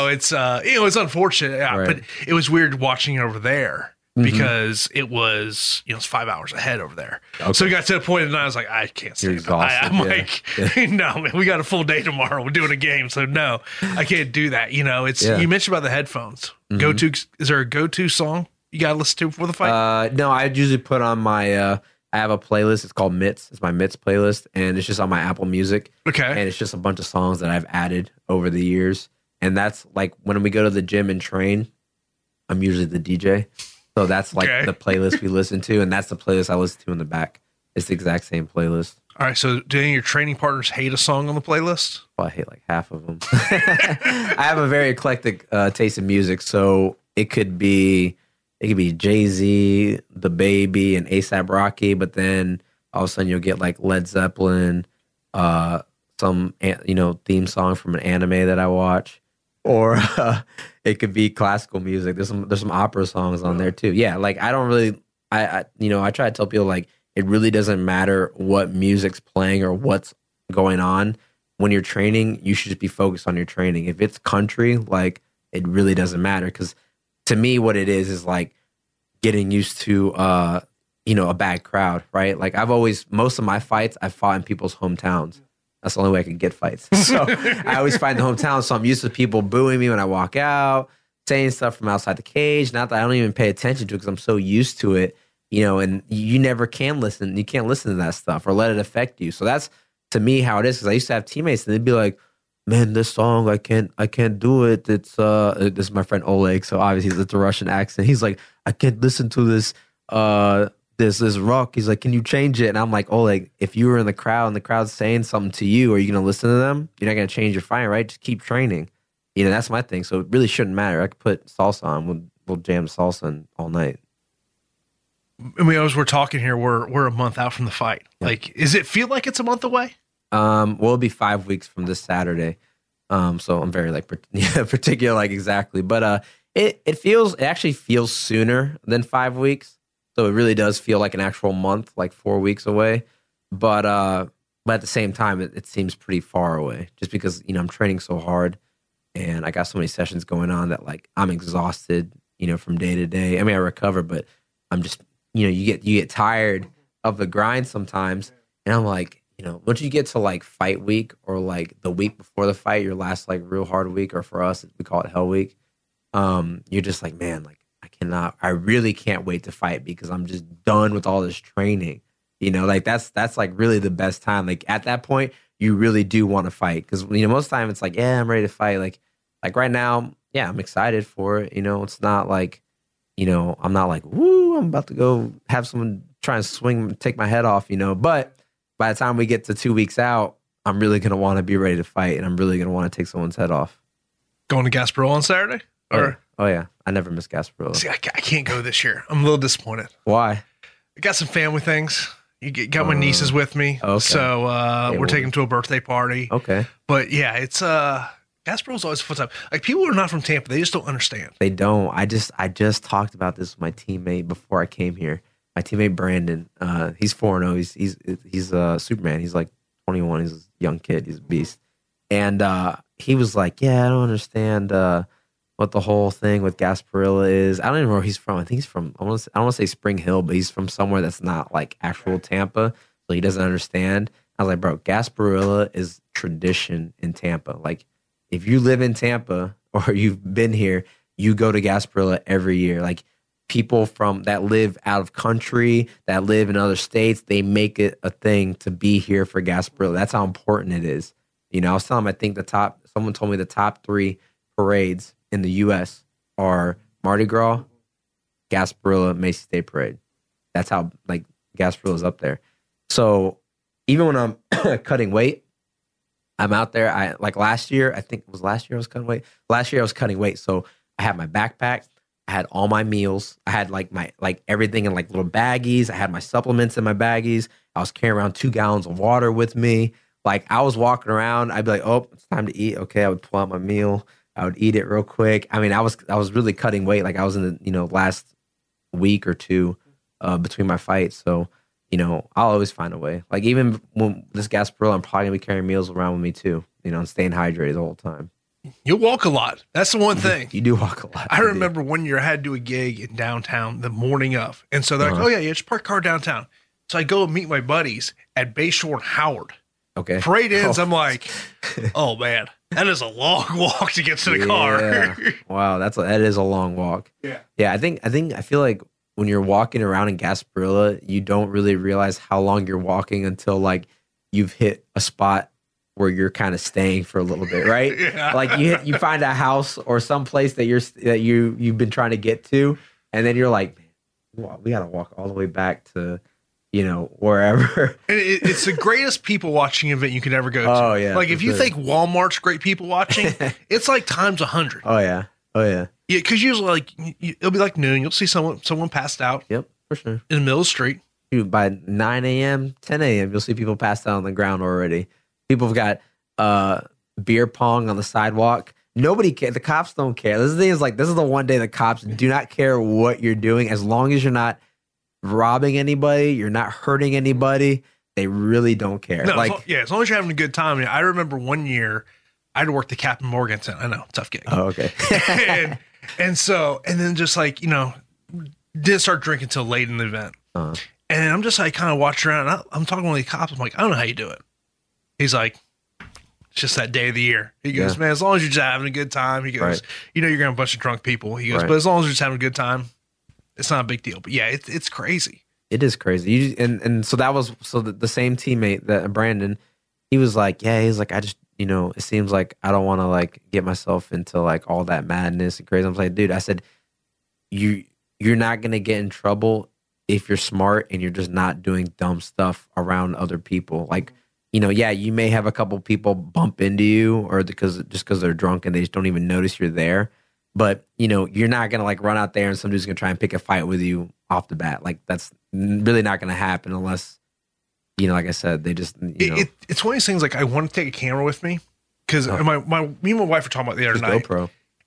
It's unfortunate. Yeah, right. But it was weird watching it over there. Because it was, it's 5 hours ahead over there. Okay. So we got to the point, and I was like, I can't stay. I'm like, no, man, we got a full day tomorrow. We're doing a game, so no, I can't do that. You mentioned about the headphones. Is there a go-to song you got to listen to before the fight? No, I usually put on my. I have a playlist. It's called Mitts. It's my Mitts playlist, and it's just on my Apple Music. Okay, and it's just a bunch of songs that I've added over the years, and that's like when we go to the gym and train. I'm usually the DJ. So that's like the playlist we listen to, and that's the playlist I listen to in the back. It's the exact same playlist. All right, so do any of your training partners hate a song on the playlist? Well, I hate like half of them. I have a very eclectic taste in music, so it could be Jay-Z, The Baby, and A$AP Rocky, but then all of a sudden you'll get like Led Zeppelin, some theme song from an anime that I watch. Or it could be classical music. There's some opera songs on there too. Yeah, like I don't really, I try to tell people like it really doesn't matter what music's playing or what's going on. When you're training, you should just be focused on your training. If it's country, like it really doesn't matter, because to me, what it is like getting used to a bad crowd, right? Like most of my fights I've fought in people's hometowns. That's the only way I can get fights. So I always fight in the hometown. So I'm used to people booing me when I walk out, saying stuff from outside the cage. Not that I don't even pay attention to it because I'm so used to it, and you never can listen. You can't listen to that stuff or let it affect you. So that's, to me, how it is. Because I used to have teammates and they'd be like, man, this song, I can't do it. It's this is my friend Oleg, so obviously it's a Russian accent. He's like, I can't listen to this this rock. He's like, can you change it? And I'm like, Oleg, if you were in the crowd and the crowd's saying something to you, are you gonna listen to them? You're not gonna change your fight, right? Just keep training. That's my thing. So it really shouldn't matter. I could put salsa on. We'll jam salsa all night. I mean, as we're talking here, we're a month out from the fight. Yep. Like, does it feel like it's a month away? Well, it'll be 5 weeks from this Saturday. So I'm very particular, exactly. But it actually feels sooner than 5 weeks. So it really does feel like an actual month, like 4 weeks away. But at the same time, it seems pretty far away, just because I'm training so hard, and I got so many sessions going on that I'm exhausted, from day to day. I mean, I recover, but I'm just you get tired of the grind sometimes, and I'm like. Once you get to fight week or the week before the fight, your last real hard week, or for us, we call it hell week. You're just man, I really can't wait to fight because I'm just done with all this training. That's really the best time. At that point, you really do want to fight because most of the time it's yeah, I'm ready to fight. Like right now, yeah, I'm excited for it. It's not I'm not woo, I'm about to go have someone try and swing, take my head off. But by the time we get to 2 weeks out, I'm really going to want to be ready to fight, and I'm really going to want to take someone's head off. Going to Gasparilla on Saturday? Or Oh, yeah. I never miss Gasparilla. See, I can't go this year. I'm a little disappointed. Why? I got some family things. Got my nieces with me. Okay. So we're taking them to a birthday party. Okay. But yeah, it's Gasparilla's always a fun time. People who are not from Tampa, they just don't understand. They don't. I just talked about this with my teammate before I came here. My teammate Brandon, he's 4-0. He's Superman. He's 21. He's a young kid. He's a beast. And he was like, "Yeah, I don't understand what the whole thing with Gasparilla is." I don't even know where he's from. I think he's from. I don't want to say Spring Hill, but he's from somewhere that's not actual Tampa, so he doesn't understand. I was like, "Bro, Gasparilla is tradition in Tampa. If you live in Tampa or you've been here, you go to Gasparilla every year. People that live out of country, that live in other states, they make it a thing to be here for Gasparilla. That's how important it is. I was telling him, I think someone told me the top 3 parades in the U.S. are Mardi Gras, Gasparilla, Macy's Day Parade. That's how, Gasparilla's up there. So even when I'm cutting weight, I'm out there. I last year, I think it was last year I was cutting weight. Last year I was cutting weight. So I had my backpack. I had all my meals. I had my everything in little baggies. I had my supplements in my baggies. I was carrying around 2 gallons of water with me. I was walking around. I'd be like, "Oh, it's time to eat." Okay, I would pull out my meal. I would eat it real quick. I mean, I was really cutting weight. I was in the last week or two between my fights. So I'll always find a way. Even when this Gasparilla, I'm probably gonna be carrying meals around with me too. And staying hydrated the whole time. You walk a lot. That's the one thing. You do walk a lot. I remember one year I had to do a gig in downtown the morning of. And so they're like, "Oh, yeah, just park car downtown." So I go meet my buddies at Bayshore and Howard. Okay. Parade ends. I'm like, "Oh, man, that is a long walk to get to the car." Wow, that is a long walk. Yeah. Yeah, I feel like when you're walking around in Gasparilla, you don't really realize how long you're walking until you've hit a spot where you're kind of staying for a little bit, right? Yeah. You find a house or some place that you've been trying to get to, and then you're like, "Wow, we got to walk all the way back to wherever." And it's the greatest people watching event you could ever go to. Oh yeah. If you think Walmart's great people watching, it's times 100. Oh yeah. Yeah, because usually it'll be noon. You'll see someone passed out. Yep, for sure. In the middle of the street. Dude, by 9 a.m., 10 a.m., you'll see people passed out on the ground already. People have got beer pong on the sidewalk. Nobody cares. The cops don't care. This is the one day the cops do not care what you're doing as long as you're not robbing anybody, you're not hurting anybody. They really don't care. No, as long as you're having a good time. I remember one year I had to work the Captain Morgan Center. I know, tough gig. Oh, okay. and then just didn't start drinking till late in the event. Uh-huh. And I'm just kind of watching around. And I'm talking to the cops. I'm like, "I don't know how you do it." He's like, "It's just that day of the year." He goes, "Man, as long as you're just having a good time." He goes, Right. You're going to have a bunch of drunk people. He goes, Right. "But as long as you're just having a good time, it's not a big deal." But yeah, it's crazy. It is crazy. And so that was the same teammate, that Brandon, he was like, "Yeah," he's like, it seems like I don't want to like get myself into like all that madness and crazy. I'm like, dude, I said, you're not going to get in trouble if you're smart and you're just not doing dumb stuff around other people. Like, yeah, you may have a couple people bump into you or because they're drunk and they just don't even notice you're there. But, you're not going to like run out there and somebody's going to try and pick a fight with you off the bat. Like that's really not going to happen unless, like I said, they just, it's one of these things like I want to take a camera with me because me and my wife were talking about the other night. GoPro.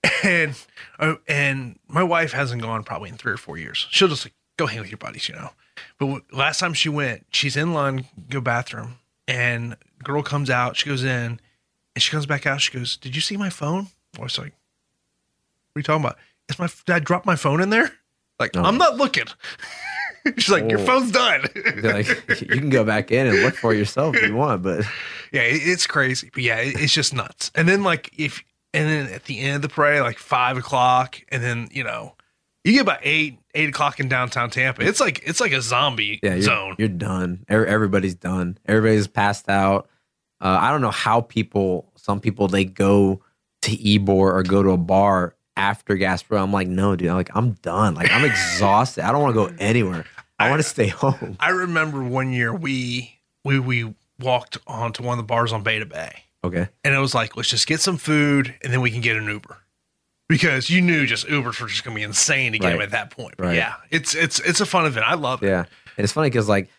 And my wife hasn't gone probably in 3 or 4 years. She'll just like go hang with your buddies, But last time she went, she's in line, go bathroom, and girl comes out. She goes in, and she comes back out. She goes, "Did you see my phone?" I was like, "What are you talking about? Did I drop my phone in there?" Like, no. I'm not looking. She's like, "Your phone's done." Like, you can go back in and look for it yourself if you want, but yeah, it's crazy. But yeah, it's just nuts. And then and then at the end of the parade, like 5 o'clock, and then you get about 8 o'clock in downtown Tampa. It's like a zombie zone. You're done. Everybody's done. Everybody's passed out. I don't know how some people they go to Ybor or go to a bar after Gasparilla. I'm like, no, dude. I'm done. Like I'm exhausted. I don't want to go anywhere. I want to stay home. I remember one year we walked onto one of the bars on Beta Bay. Okay. And it was like, let's just get some food and then we can get an Uber. Because you knew just Ubers were just going to be insane to get them at that point. But yeah, it's a fun event. I love it. Yeah. And it's funny because like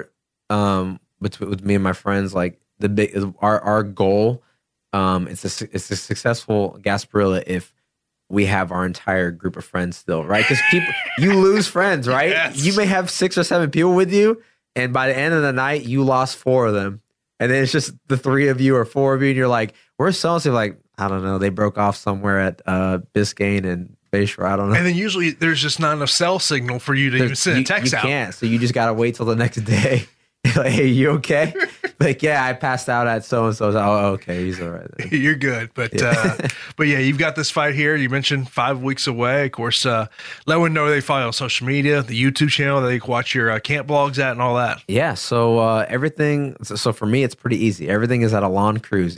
with me and my friends, like our goal, it's a successful Gasparilla if we have our entire group of friends still, right? Because you lose friends, right? Yes. You may have 6 or 7 people with you, and by the end of the night, you lost 4 of them. And then it's just the 3 of you or 4 of you, and you're like, where's so-and-so? Like, I don't know. They broke off somewhere at Biscayne and Bayshore. I don't know. And then usually there's just not enough cell signal for you to even send a text out. You can't. So you just got to wait till the next day. Like, hey, you okay? Like, yeah, I passed out at so-and-so's. Oh, okay. He's all right then. You're good. But but yeah, you've got this fight here. You mentioned 5 weeks away. Of course, let one know they follow on social media, the YouTube channel that they can watch your camp blogs at and all that. Yeah. So everything. So for me, it's pretty easy. Everything is at Alon Cruz,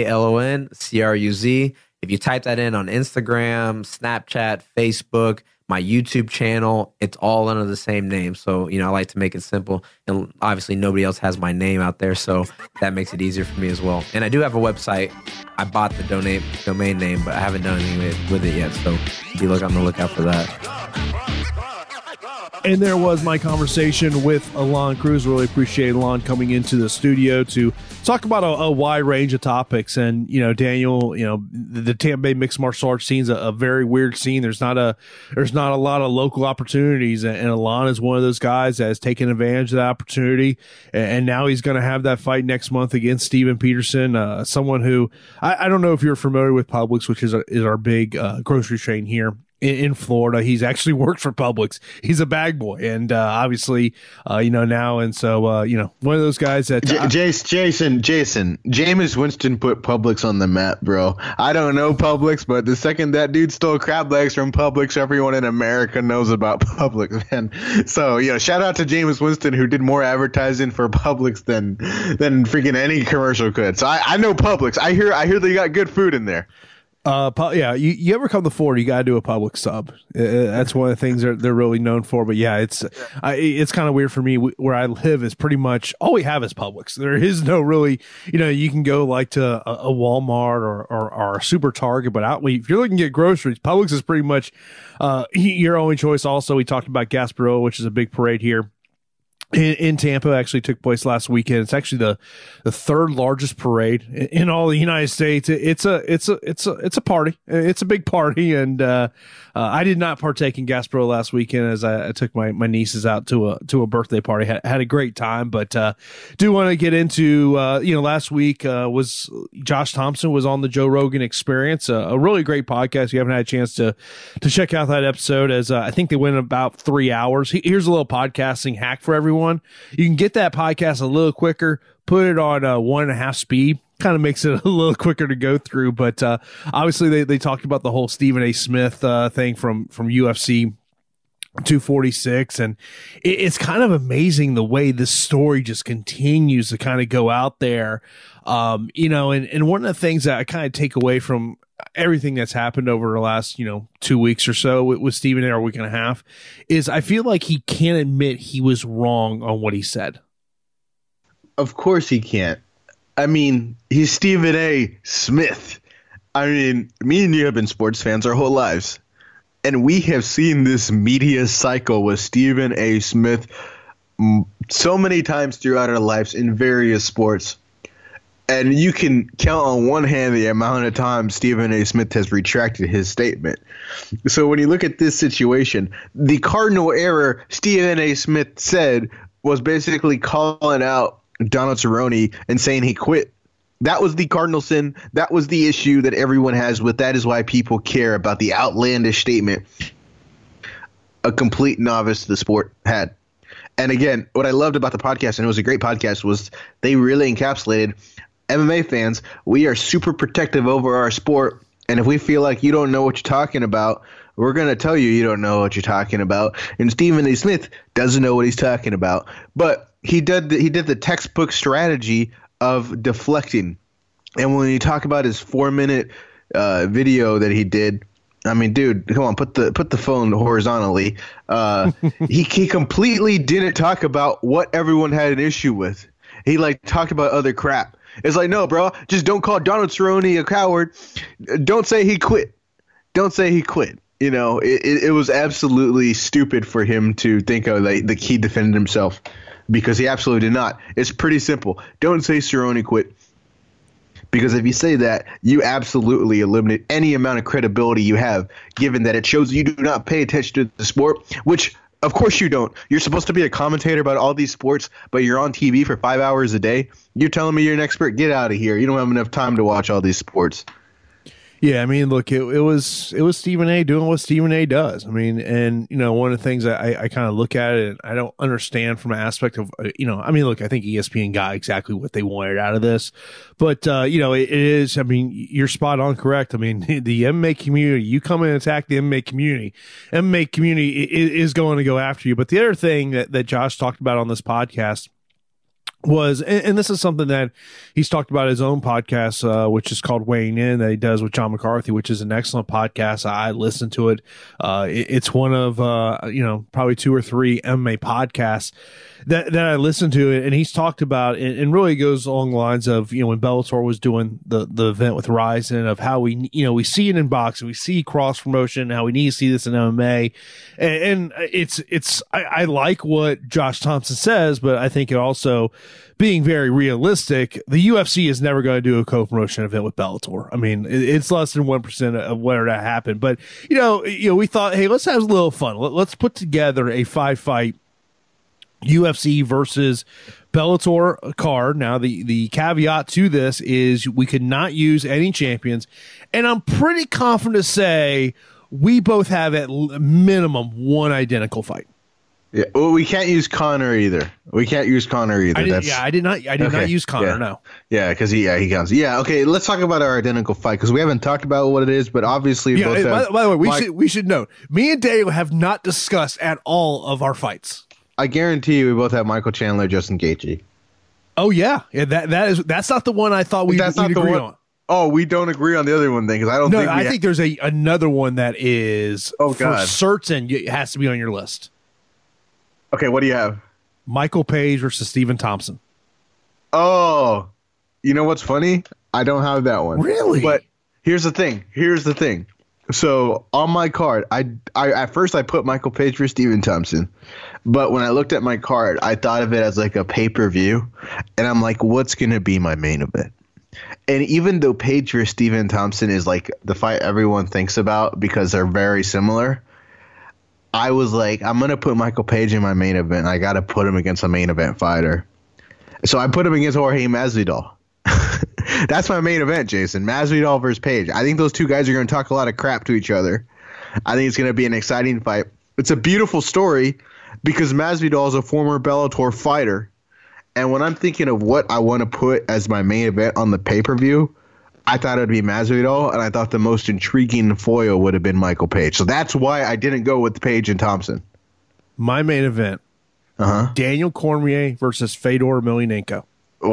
AALON CRUZ. If you type that in on Instagram, Snapchat, Facebook, my YouTube channel, it's all under the same name. So, I like to make it simple. And obviously nobody else has my name out there. So that makes it easier for me as well. And I do have a website. I bought the domain name, but I haven't done anything with it yet. So be on the lookout for that. And there was my conversation with Alon Cruz. Really appreciate Alon coming into the studio to talk about a wide range of topics. And, Daniel, the Tampa Bay mixed martial arts scene is a very weird scene. There's not a lot of local opportunities. And Alon is one of those guys that has taken advantage of that opportunity. And now he's going to have that fight next month against Steven Peterson, someone who I don't know if you're familiar with Publix, which is our big grocery chain here in Florida. He's actually worked for Publix. He's a bag boy, and obviously, now, and so, one of those guys that Jason, Jameis Winston put Publix on the map, bro. I don't know Publix, but the second that dude stole crab legs from Publix, everyone in America knows about Publix, man. So, shout out to Jameis Winston, who did more advertising for Publix than freaking any commercial could. So I know Publix. I hear they got good food in there. Yeah, you ever come to Florida, you got to do a Publix sub. That's one of the things they're really known for. But yeah, it's kind of weird for me. Where I live is pretty much all we have is Publix. There is no really, you can go like to a Walmart or a Super Target, but if you're looking to get groceries, Publix is pretty much your only choice. Also, we talked about Gasparilla, which is a big parade here in Tampa. Actually took place last weekend. It's actually the third largest parade in all the United States. It's a party. It's a big party. And, I did not partake in Gasparilla last weekend as I took my nieces out to a birthday party. Had a great time, but, do want to get into, last week, was Josh Thompson was on the Joe Rogan Experience, a really great podcast. If you haven't had a chance to check out that episode, as I think they went about 3 hours. Here's a little podcasting hack for everyone. You can get that podcast a little quicker, put it on 1.5 speed. Kind of makes it a little quicker to go through. But obviously they talked about the whole Stephen A. Smith thing from UFC. 246, and it's kind of amazing the way this story just continues to kind of go out there. You know, and one of the things that I kind of take away from everything that's happened over the last, 2 weeks or so with Stephen A, or a week and a half, is I feel like he can't admit he was wrong on what he said. Of course he can't. I mean, he's Stephen A. Smith. I mean, me and you have been sports fans our whole lives. And we have seen this media cycle with Stephen A. Smith so many times throughout our lives in various sports. And you can count on one hand the amount of times Stephen A. Smith has retracted his statement. So when you look at this situation, the cardinal error Stephen A. Smith said was basically calling out Donald Cerrone and saying he quit. That was the cardinal sin. That was the issue that everyone has with. That is why people care about the outlandish statement a complete novice to the sport had. And again, what I loved about the podcast, and it was a great podcast, was they really encapsulated MMA fans. We are super protective over our sport. And if we feel like you don't know what you're talking about, we're going to tell you don't know what you're talking about. And Stephen A. Smith doesn't know what he's talking about. But he did the textbook strategy of deflecting. And when you talk about his 4-minute video that he did, I mean, dude, come on, put the phone horizontally. He completely didn't talk about what everyone had an issue with. He talked about other crap. It's like, no, bro, just don't call Donald Cerrone a coward. Don't say he quit. Don't say he quit. It was absolutely stupid for him to think of the he defended himself, because he absolutely did not. It's pretty simple. Don't say Cerrone quit, because if you say that, you absolutely eliminate any amount of credibility you have, given that it shows you do not pay attention to the sport, which of course you don't. You're supposed to be a commentator about all these sports, but you're on TV for 5 hours a day. You're telling me you're an expert? Get out of here. You don't have enough time to watch all these sports. Yeah, I mean, look, it was Stephen A. doing what Stephen A. does. I mean, and one of the things I kind of look at it, and I don't understand from an aspect of, I mean, look, I think ESPN got exactly what they wanted out of this, but it is. I mean, you're spot on, correct. I mean, the MMA community, you come and attack the MMA community is going to go after you. But the other thing that Josh talked about on this podcast was, and this is something that he's talked about his own podcast, which is called Weighing In, that he does with John McCarthy, which is an excellent podcast. I listen to it. It's one of, probably 2 or 3 MMA podcasts that I listen to it. And he's talked about, and really goes along the lines of, when Bellator was doing the event with Ryzen, of how we see it in boxing, we see cross promotion, how we need to see this in MMA. And I like what Josh Thompson says, but I think it also, being very realistic, the UFC is never going to do a co-promotion event with Bellator. I mean, it's less than 1% of where that happened. But, we thought, hey, let's have a little fun. Let's put together a 5-fight UFC versus Bellator card. Now, the caveat to this is we could not use any champions. And I'm pretty confident to say we both have at minimum one identical fight. Yeah, well, we can't use Conor either. I did not use Conor. Yeah. No. Yeah, because he counts. Yeah, okay. Let's talk about our identical fight, because we haven't talked about what it is, but obviously, both by the way, we should note, me and Dave have not discussed at all of our fights. I guarantee you, we both have Michael Chandler, Justin Gaethje. Oh yeah, that's not the one I thought we'd agree on. Oh, we don't agree on the other one then, because I think there's another one that is for certain it has to be on your list. Okay, what do you have? Michael Page versus Stephen Thompson. Oh, you know what's funny? I don't have that one. Really? But here's the thing. So on my card, I at first I put Michael Page for Stephen Thompson, but when I looked at my card, I thought of it as like a pay-per-view, and I'm like, what's gonna be my main event? And even though Page versus Stephen Thompson is like the fight everyone thinks about because they're very similar, I was like, I'm going to put Michael Page in my main event. I got to put him against a main event fighter. So I put him against Jorge Masvidal. That's my main event, Jason. Masvidal versus Page. I think those two guys are going to talk a lot of crap to each other. I think it's going to be an exciting fight. It's a beautiful story because Masvidal is a former Bellator fighter. And when I'm thinking of what I want to put as my main event on the pay-per-view, I thought it would be Masvidal, and I thought the most intriguing foil would have been Michael Page. So that's why I didn't go with Page and Thompson. My main event. Daniel Cormier versus Fedor Emelianenko.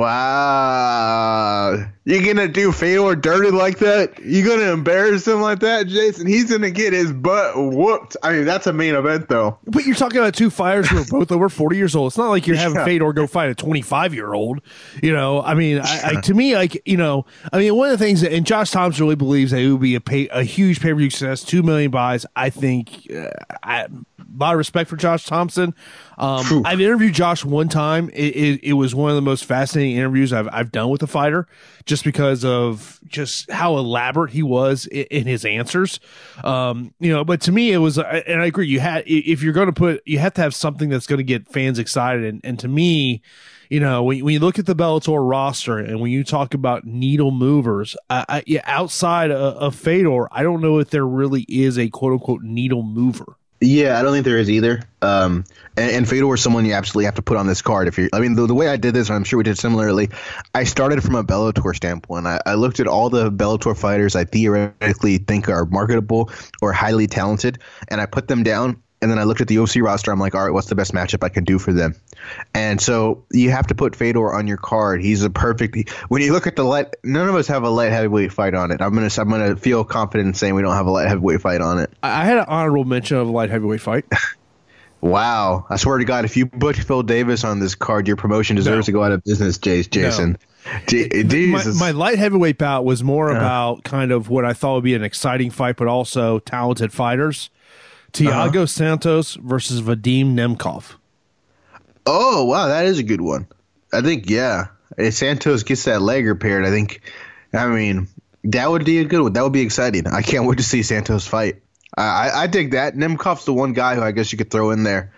Wow. You're going to do Fedor dirty like that? You're going to embarrass him like that, Jason? He's going to get his butt whooped. I mean, that's a main event, though. But you're talking about two fighters who are both over 40 years old. It's not like you're having Fedor go fight a 25-year-old. You know, I mean, to me, like, you know, I mean, one of the things that, and Josh Thompson really believes that it would be a huge pay-per-view success, 2 million buys. I think, a lot of respect for Josh Thompson. I've interviewed Josh one time. It was one of the most fascinating interviews I've done with a fighter, just because of just how elaborate he was in his answers. You know, but to me it was, and I agree, if you're going to put, you have to have something that's going to get fans excited. And to me, you know, when you look at the Bellator roster and when you talk about needle movers, outside of Fedor, I don't know if there really is a quote unquote needle mover. Yeah, I don't think there is either. And Fedor is someone you absolutely have to put on this card. I mean, the way I did this, and I'm sure we did similarly, I started from a Bellator standpoint. I looked at all the Bellator fighters I theoretically think are marketable or highly talented, and I put them down. And then I looked at the UFC roster. I'm like, all right, what's the best matchup I can do for them? And so you have to put Fedor on your card. He's a perfect. When you look at none of us have a light heavyweight fight on it. I'm gonna feel confident in saying we don't have a light heavyweight fight on it. I had an honorable mention of a light heavyweight fight. Wow, I swear to God, if you put Phil Davis on this card, your promotion deserves to go out of business, Jason. No. My light heavyweight bout was more about kind of what I thought would be an exciting fight, but also talented fighters. Thiago Santos versus Vadim Nemkov. Oh, wow, that is a good one. I think, yeah. If Santos gets that leg repaired, I mean, that would be a good one. That would be exciting. I can't wait to see Santos fight. I dig that. Nemkov's the one guy who I guess you could throw in there.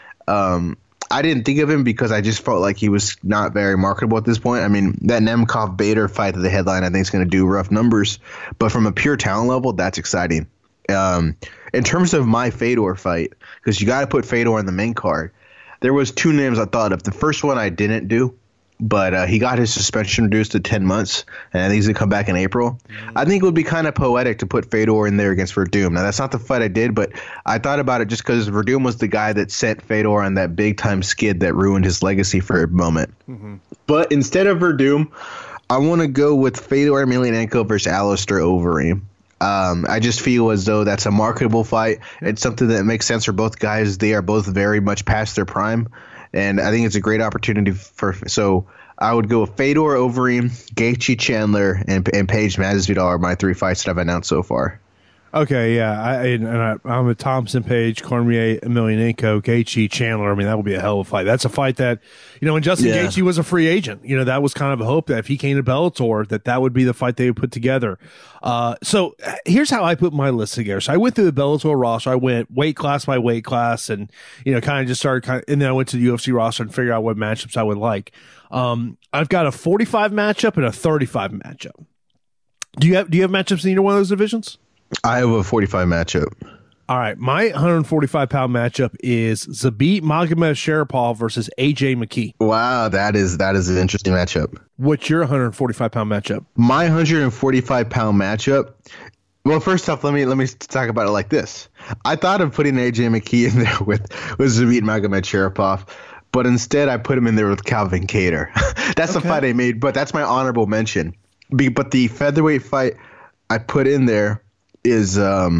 I didn't think of him because I just felt like he was not very marketable at this point. I mean, that Nemkov Bader fight to the headline I think is going to do rough numbers. But from a pure talent level, that's exciting. In terms of my Fedor fight, because you got to put Fedor on the main card, there was two names I thought of. The first one I didn't do, but he got his suspension reduced to 10 months, and I think he's going to come back in April. I think it would be kind of poetic to put Fedor in there against Verdum. Now, that's not the fight I did, but I thought about it just because Verdum was the guy that sent Fedor on that big-time skid that ruined his legacy for a moment. Mm-hmm. But instead of Verdum, I want to go with Fedor Emelianenko versus Alistair Overeem. I just feel as though that's a marketable fight. It's something that makes sense for both guys. They are both very much past their prime, and I think it's a great opportunity so I would go with Fedor Overeem, Gaethje Chandler, and Paige Masvidal are my three fights that I've announced so far. Okay, yeah, I'm a Thompson, Page, Cormier, Emelianenko, Gaethje, Chandler. I mean, that would be a hell of a fight. That's a fight that, you know, when Justin Gaethje was a free agent, you know, that was kind of a hope that if he came to Bellator, that would be the fight they would put together. So here's how I put my list together. So I went through the Bellator roster. I went weight class by weight class, and you know, kind of just started and then I went to the UFC roster and figured out what matchups I would like. I've got a 45 matchup and a 35 matchup. Do you have matchups in either one of those divisions? I have a 45 matchup. All right. My 145-pound matchup is Zabit Magomedsharipov versus AJ McKee. Wow, that is an interesting matchup. What's your 145-pound matchup? My 145-pound matchup. Well, first off, let me talk about it like this. I thought of putting AJ McKee in there with Zabit Magomedsharipov, but instead I put him in there with Calvin Kattar. That's the fight I made, but that's my honorable mention. But the featherweight fight I put in there is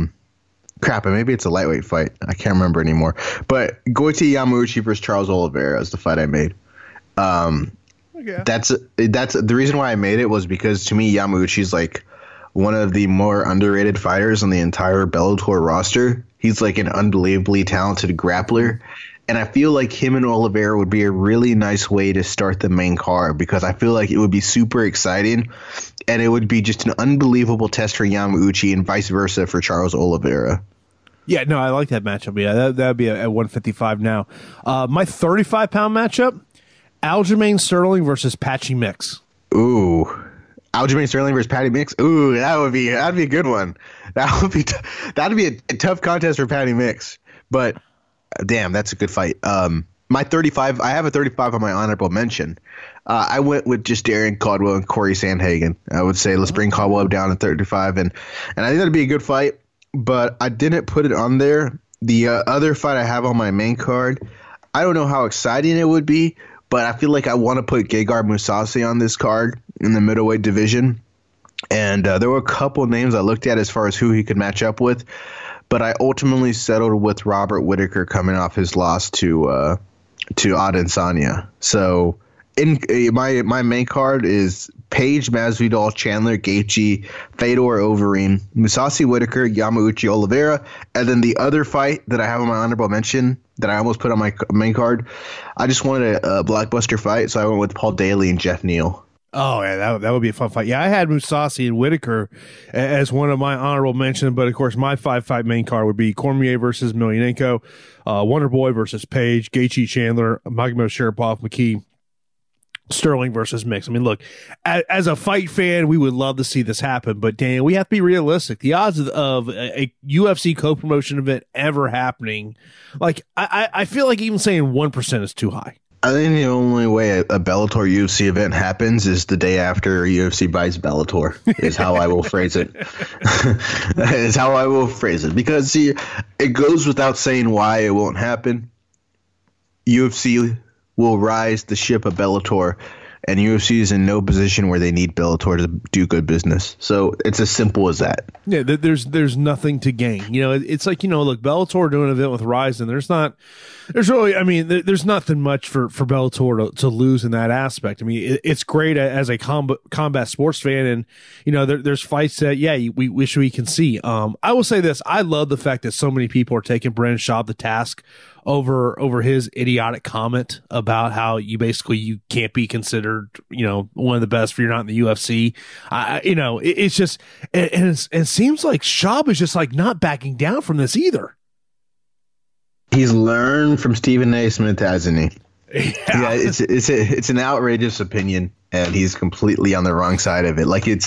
maybe it's a lightweight fight. I can't remember anymore. But Goiti Yamauchi versus Charles Oliveira is the fight I made. That's the reason why I made it was because to me Yamauchi's like one of the more underrated fighters on the entire Bellator roster. He's like an unbelievably talented grappler. And I feel like him and Oliveira would be a really nice way to start the main card because I feel like it would be super exciting and it would be just an unbelievable test for Yamauchi and vice versa for Charles Oliveira. Yeah, no, I like that matchup. Yeah, that would be at 155 now. My 35-pound matchup, Aljamain Sterling versus Patchy Mix. Ooh. Aljamain Sterling versus Patty Mix. Ooh, that'd be a good one. That'd be a tough contest for Patty Mix. But damn, that's a good fight. My 35, I have a 35 on my honorable mention. I went with just Darren Caldwell and Corey Sandhagen. I would say let's bring Caldwell down to 35, and I think that'd be a good fight. But I didn't put it on there The other fight I have on my main card, I don't know how exciting it would be, but I feel like I want to put Gegard Mousasi on this card in the middleweight division. And there were a couple names I looked at as far as who he could match up with, but I ultimately settled with Robert Whittaker coming off his loss to Adesanya. So in my main card is Page, Masvidal, Chandler, Gaethje, Fedor, Overeem, Mousasi, Whittaker, Yamauchi, Oliveira, and then the other fight that I have on my honorable mention that I almost put on my main card, I just wanted a blockbuster fight, so I went with Paul Daly and Jeff Neal. Oh, yeah, that would be a fun fight. Yeah, I had Mousasi and Whittaker as one of my honorable mentions, but of course my 5-fight main card would be Cormier versus Emelianenko, Wonder Boy versus Page, Gaethje, Chandler, Magomedov, Sharapov, McKee, Sterling versus Mix. I mean, look, as a fight fan, we would love to see this happen, but Daniel, we have to be realistic. The odds of a UFC co-promotion event ever happening, like I feel like even saying 1% is too high. I think the only way a Bellator UFC event happens is the day after UFC buys Bellator, is how I will phrase it. Is how I will phrase it. Because, see, it goes without saying why it won't happen. UFC will rise the ship of Bellator, and UFC is in no position where they need Bellator to do good business. So it's as simple as that. Yeah, there's nothing to gain. You know, it's like, you know, look, Bellator doing an event with Ryzen. There's nothing much for Bellator to lose in that aspect. I mean, it's great as a combat sports fan, and you know, there's fights that we wish we can see. I will say this: I love the fact that so many people are taking Brendan Schaub to task over his idiotic comment about how you can't be considered, you know, one of the best if you're not in the UFC. It's just, and it seems like Schaub is just like not backing down from this either. He's learned from Stephen A. Smith, hasn't he? Yeah, it's an outrageous opinion, and he's completely on the wrong side of it. Like it's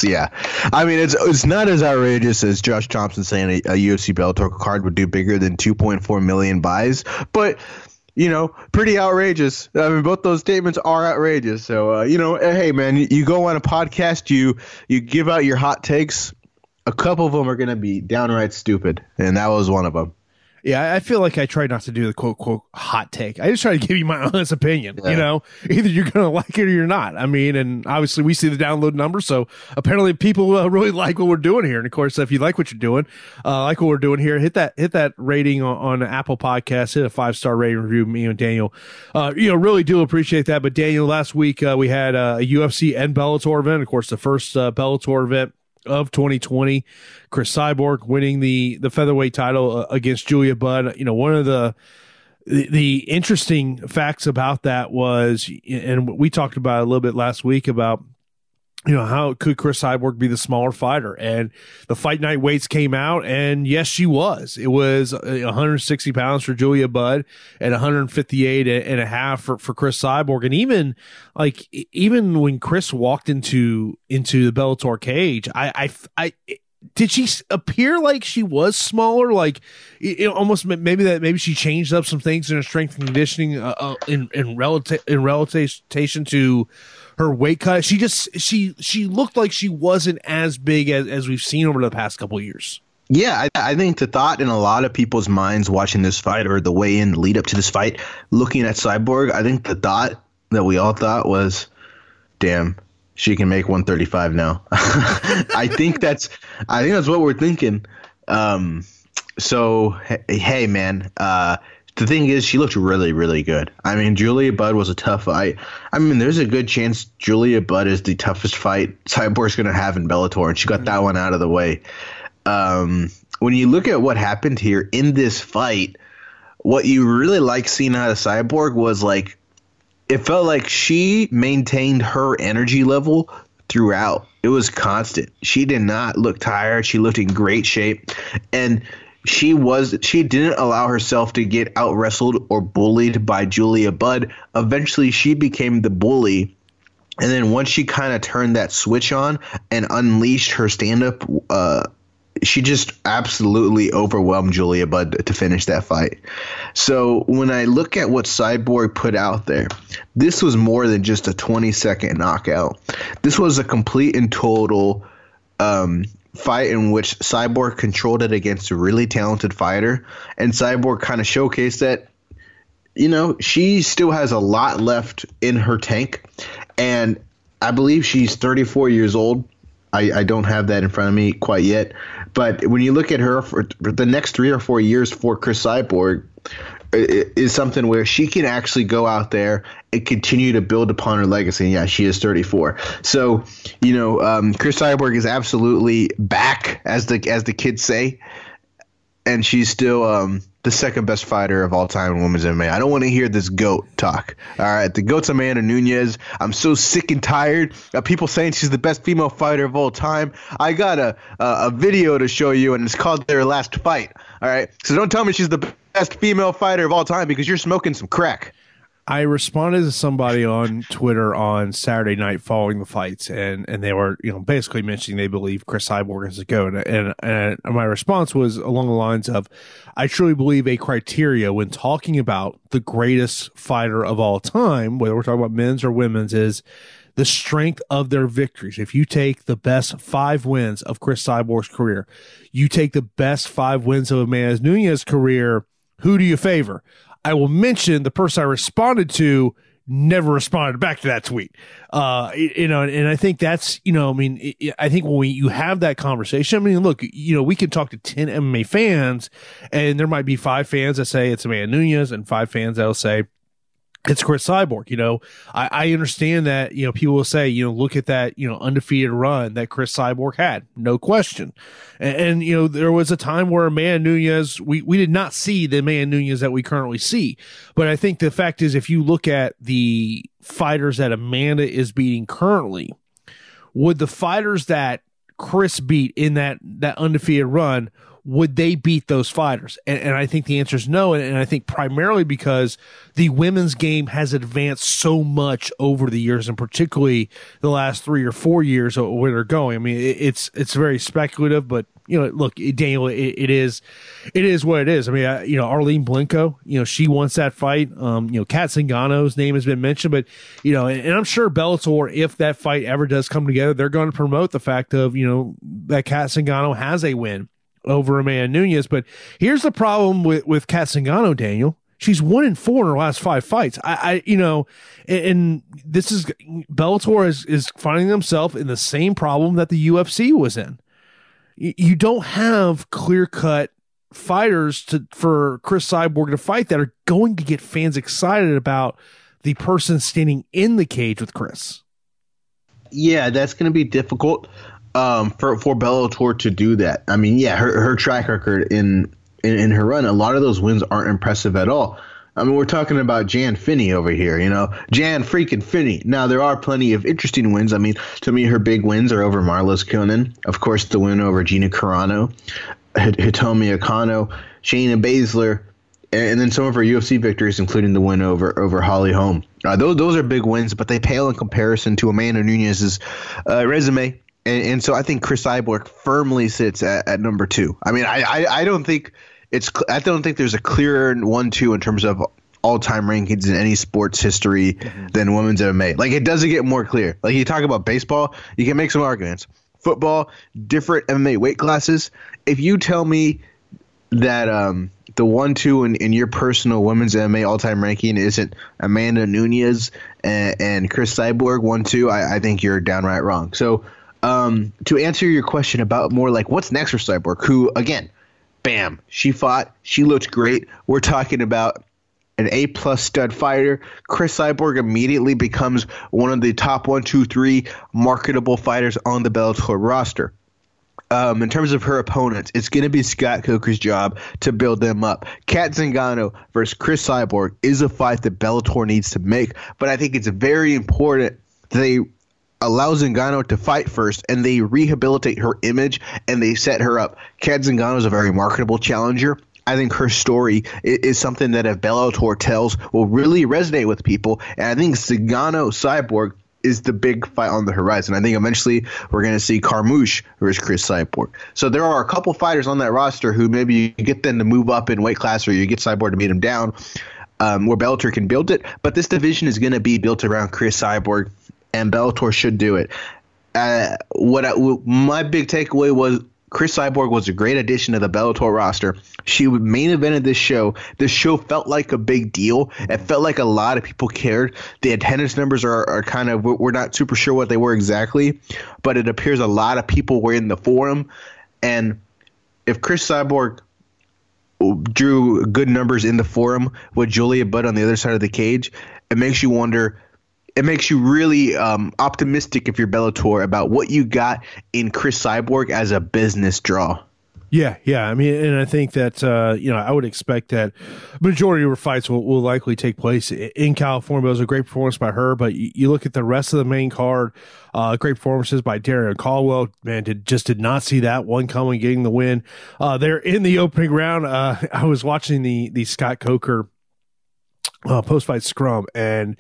not as outrageous as Josh Thompson saying a UFC Bellator card would do bigger than 2.4 million buys, but you know, pretty outrageous. I mean, both those statements are outrageous. So hey man, you go on a podcast, you give out your hot takes. A couple of them are going to be downright stupid, and that was one of them. Yeah, I feel like I try not to do the quote hot take. I just try to give you my honest opinion. Yeah. You know, either you're going to like it or you're not. I mean, and obviously we see the download numbers, so apparently people really like what we're doing here. And of course, if you like what you're doing, like what we're doing here, hit that rating on Apple Podcasts, hit a 5-star rating review. Me and Daniel, really do appreciate that. But Daniel, last week we had a UFC and Bellator event. Of course, the first Bellator event of 2020, Chris Cyborg winning the featherweight title against Julia Budd. You know, one of the interesting facts about that was, and we talked about it a little bit last week about, you know, how could Chris Cyborg be the smaller fighter? And the fight night weights came out, and yes, she was. It was 160 pounds for Julia Budd and 158 and a half for Chris Cyborg. And even when Chris walked into the Bellator cage, I did she appear like she was smaller? Like, almost maybe she changed up some things in her strength and conditioning in relation to her weight cut. She looked like she wasn't as big as we've seen over the past couple of years. Yeah, I think the thought in a lot of people's minds watching this fight, or the weigh-in lead up to this fight, looking at Cyborg, I think the thought that we all thought was, damn, she can make 135 now. I think that's what we're thinking. So hey man, the thing is, she looked really, really good. I mean, Julia Budd was a tough fight. I mean, there's a good chance Julia Budd is the toughest fight Cyborg's going to have in Bellator, and she got that one out of the way. When you look at what happened here in this fight, what you really like seeing out of Cyborg was, like, it felt like she maintained her energy level throughout. It was constant. She did not look tired. She looked in great shape, and she didn't allow herself to get out wrestled or bullied by Julia Budd. Eventually she became the bully. And then once she kind of turned that switch on and unleashed her stand-up, she just absolutely overwhelmed Julia Budd to finish that fight. So when I look at what Cyborg put out there, this was more than just a 20-second knockout. This was a complete and total fight in which Cyborg controlled it against a really talented fighter, and Cyborg kind of showcased that, you know, she still has a lot left in her tank, and I believe she's 34 years old. I don't have that in front of me quite yet, but when you look at her for the next 3 or 4 years for Chris Cyborg, is something where she can actually go out there and continue to build upon her legacy. And yeah, she is 34. So, you know, Chris Cyborg is absolutely back, as the kids say, and she's still the second best fighter of all time in women's MMA. I don't want to hear this GOAT talk. All right, the GOAT's Amanda Nunes. I'm so sick and tired of people saying she's the best female fighter of all time. I got a video to show you, and it's called Their Last Fight. All right, so don't tell me she's the best female fighter of all time because you're smoking some crack. I responded to somebody on Twitter on Saturday night following the fights, and they were, you know, basically mentioning they believe Chris Cyborg is a GOAT. And my response was along the lines of, I truly believe a criteria when talking about the greatest fighter of all time, whether we're talking about men's or women's, is the strength of their victories. If you take the best 5 wins of Chris Cyborg's career, you take the best 5 wins of Amanda Nunes' career, who do you favor? I will mention the person I responded to never responded back to that tweet. You know, and I think that's, you know, I mean, I think when you have that conversation, I mean, look, you know, we can talk to 10 MMA fans, and there might be 5 fans that say it's Amanda Nunes and 5 fans that'll say it's Chris Cyborg. You know, I understand that, you know, people will say, you know, look at that, you know, undefeated run that Chris Cyborg had, no question. And you know, there was a time where Amanda Nunes, we did not see the Amanda Nunes that we currently see. But I think the fact is, if you look at the fighters that Amanda is beating currently, would the fighters that Chris beat in that undefeated run, would they beat those fighters? And I think the answer is no. And I think primarily because the women's game has advanced so much over the years, and particularly the last 3 or 4 years where they're going. I mean, it's very speculative, but, you know, look, Daniel, it is what it is. I mean, you know, Arlene Blenko, you know, she wants that fight. You know, Kat Zingano's name has been mentioned, but, you know, and I'm sure Bellator, if that fight ever does come together, they're going to promote the fact of, you know, that Kat Zingano has a win over Amanda Nunes. But here's the problem with Kat Zingano, Daniel. She's 1-4 in her last 5 fights. I you know, and this is Bellator is finding themselves in the same problem that the UFC was in. You don't have clear-cut fighters for Chris Cyborg to fight that are going to get fans excited about the person standing in the cage with Chris. Yeah, that's going to be difficult for Bellator to do that. I mean, yeah, her track record in her run, a lot of those wins aren't impressive at all. I mean, we're talking about Jan Finney over here, you know, Jan freaking Finney. Now, there are plenty of interesting wins. I mean, to me, her big wins are over Marlos Kunin, of course, the win over Gina Carano, Hitomi Akano, Shayna Baszler, and then some of her UFC victories, including the win over Holly Holm. Those are big wins, but they pale in comparison to Amanda Nunes' resume. And so I think Chris Cyborg firmly sits at number 2. I mean, I don't think there's a clearer 1-2 in terms of all-time rankings in any sports history than women's MMA. Like, it doesn't get more clear. Like, you talk about baseball, you can make some arguments. Football, different MMA weight classes. If you tell me that the 1-2 in your personal women's MMA all-time ranking isn't Amanda Nunes and Chris Cyborg 1-2, I think you're downright wrong. So to answer your question about more like what's next for Cyborg, who, again, bam, she fought. She looked great. We're talking about an A-plus stud fighter. Chris Cyborg immediately becomes one of the top 1, 2, 3 marketable fighters on the Bellator roster. In terms of her opponents, it's going to be Scott Coker's job to build them up. Kat Zingano versus Chris Cyborg is a fight that Bellator needs to make, but I think it's very important that they allow Zingano to fight first, and they rehabilitate her image, and they set her up. Kat Zingano is a very marketable challenger. I think her story is something that if Bellator tells will really resonate with people, and I think Zingano Cyborg is the big fight on the horizon. I think eventually we're going to see Carmouche versus Chris Cyborg. So there are a couple fighters on that roster who maybe you get them to move up in weight class, or you get Cyborg to beat him down, where Bellator can build it. But this division is going to be built around Chris Cyborg, and Bellator should do it. My big takeaway Chris Cyborg was a great addition to the Bellator roster. She main evented this show. This show felt like a big deal. It felt like a lot of people cared. The attendance numbers are kind of, we're not super sure what they were exactly, but it appears a lot of people were in the forum. And if Chris Cyborg drew good numbers in the forum with Julia Budd on the other side of the cage, it makes you wonder. It makes you really optimistic if you're Bellator about what you got in Chris Cyborg as a business draw. Yeah. I mean, and I think that, I would expect that majority of her fights will likely take place in California. It was a great performance by her, but you look at the rest of the main card, great performances by Darrion Caldwell. Man, did not see that one coming, getting the win. They're in the opening round. I was watching the Scott Coker post-fight scrum, and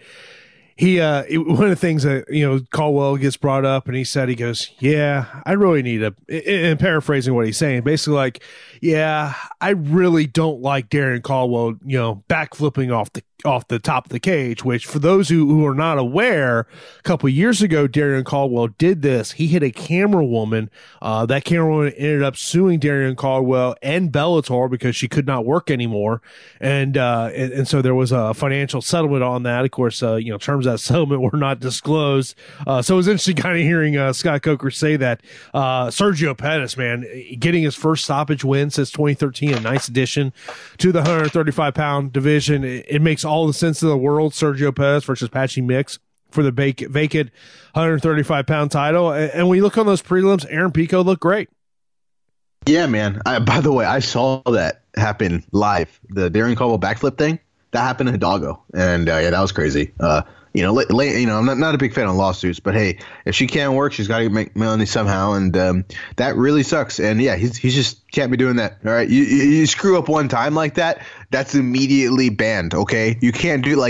one of the things that, Caldwell gets brought up, and he goes, yeah, I really need and paraphrasing what he's saying, basically like, yeah, I really don't like Darrion Caldwell, backflipping off the top of the cage, which for those who are not aware, a couple of years ago, Darrion Caldwell did this. He hit a camera woman. That camera woman ended up suing Darrion Caldwell and Bellator because she could not work anymore. And so there was a financial settlement on that. Of course, terms of that settlement were not disclosed. So it was interesting kind of hearing Scott Coker say that Sergio Pettis, man, getting his first stoppage win since 2013, a nice addition to the 135-pound division. It makes all the sense in the world. Sergio Pettis versus Patchy Mix for the vacant 135-pound title. And when you look on those prelims, Aaron Pico looked great. Yeah, man. By the way, I saw that happen live. The Darrion Caldwell backflip thing, that happened in Hidalgo. And yeah, that was crazy. I'm not a big fan of lawsuits, but hey, if she can't work, she's got to make money somehow, and that really sucks. And yeah, he just can't be doing that. All right, you screw up one time like that, that's immediately banned. Okay, you can't do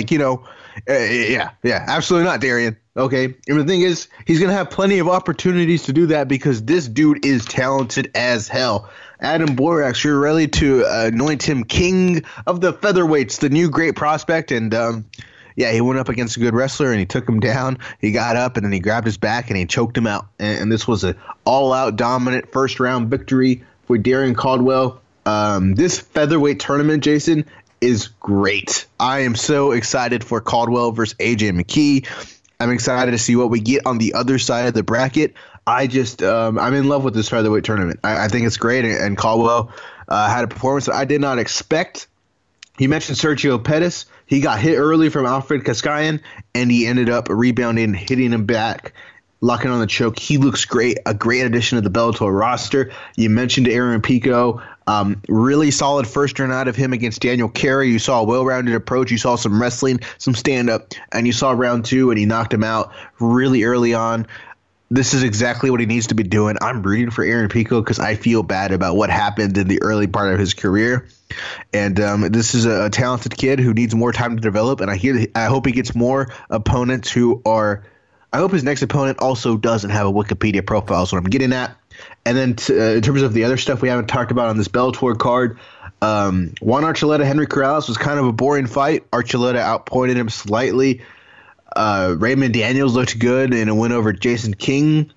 yeah, absolutely not, Darrion. Okay, and the thing is, he's gonna have plenty of opportunities to do that because this dude is talented as hell. Adam Borax, you're ready to anoint him king of the featherweights, the new great prospect, and yeah, he went up against a good wrestler and he took him down. He got up and then he grabbed his back and he choked him out. And this was an all-out dominant first-round victory for Darrion Caldwell. This featherweight tournament, Jason, is great. I am so excited for Caldwell versus AJ McKee. I'm excited to see what we get on the other side of the bracket. I'm in love with this featherweight tournament. I think it's great, and Caldwell had a performance that I did not expect. You mentioned Sergio Pettis. He got hit early from Alfred Kaskayan, and he ended up rebounding, hitting him back, locking on the choke. He looks great, a great addition to the Bellator roster. You mentioned Aaron Pico. Really solid first run out of him against Daniel Carey. You saw a well-rounded approach. You saw some wrestling, some stand-up, and you saw round two, and he knocked him out really early on. This is exactly what he needs to be doing. I'm rooting for Aaron Pico because I feel bad about what happened in the early part of his career. And this is a talented kid who needs more time to develop. And I hope he gets more opponents who are – I hope his next opponent also doesn't have a Wikipedia profile is what I'm getting at. And then in terms of the other stuff we haven't talked about on this Bellator card, Juan Archuleta, Henry Corrales was kind of a boring fight. Archuleta outpointed him slightly. Raymond Daniels looked good in a win over Jason King.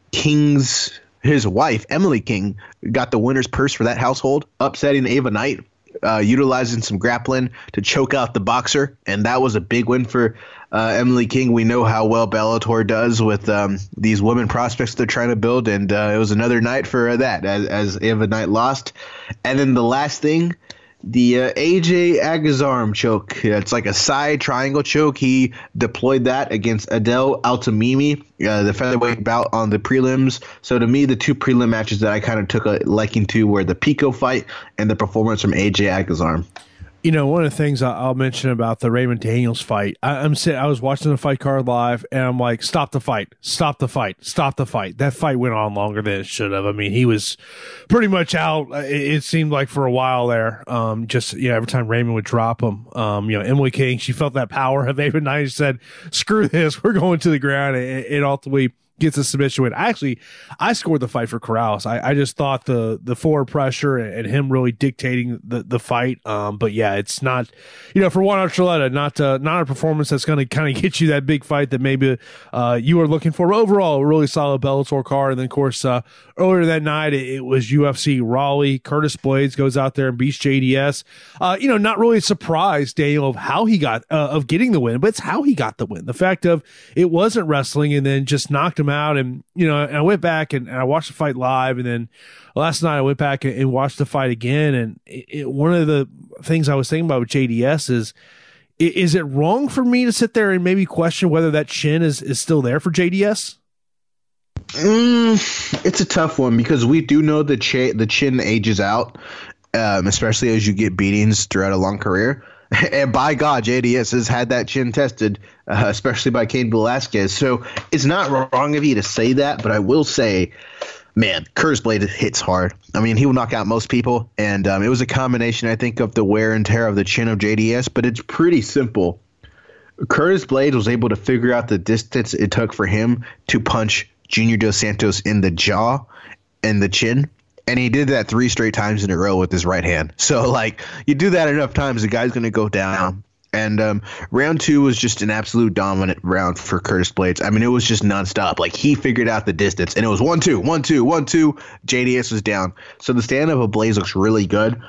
His wife, Emily King, got the winner's purse for that household, upsetting Ava Knight, utilizing some grappling to choke out the boxer. And that was a big win for Emily King. We know how well Bellator does with these women prospects they're trying to build. And it was another night for that as Ava Knight lost. And then the last thing, the AJ Agazarm choke. It's like a side triangle choke. He deployed that against Adel Altamimi, the featherweight bout on the prelims. So to me, the two prelim matches that I kind of took a liking to were the Pico fight and the performance from AJ Agazarm. One of the things I'll mention about the Raymond Daniels fight, I was watching the fight card live, and I'm like, stop the fight. That fight went on longer than it should have. I mean, he was pretty much out. It seemed like for a while there. Every time Raymond would drop him, Emily King, she felt that power of Ava Knight. She said, "Screw this, we're going to the ground." It ultimately gets a submission win. I scored the fight for Corrales. I just thought the forward pressure and him really dictating the fight. But yeah, it's not, for Juan Archuleta, not a performance that's going to kind of get you that big fight that maybe you were looking for. But overall, a really solid Bellator card. And then, of course, earlier that night, it was UFC Raleigh. Curtis Blaydes goes out there and beats JDS. Not really surprised, Daniel, of how he got, of getting the win, but it's how he got the win. The fact of it wasn't wrestling and then just knocked him out. And, and I went back and I watched the fight live. And then last night I went back and watched the fight again. And one of the things I was thinking about with JDS is it wrong for me to sit there and maybe question whether that chin is still there for JDS? It's a tough one because we do know the chin ages out, especially as you get beatings throughout a long career. And by God, JDS has had that chin tested, especially by Cain Velasquez. So it's not wrong of you to say that, but I will say, man, Curtis Blaydes hits hard. I mean, he will knock out most people, and it was a combination, I think, of the wear and tear of the chin of JDS, but it's pretty simple. Curtis Blaydes was able to figure out the distance it took for him to punch Junior Dos Santos in the jaw and the chin. And he did that 3 straight times in a row with his right hand. So, you do that enough times, the guy's going to go down. And round 2 was just an absolute dominant round for Curtis Blaydes. I mean, it was just nonstop. He figured out the distance. And it was 1-2, 1-2, 1-2. JDS was down. So the stand-up of Blaydes looks really good.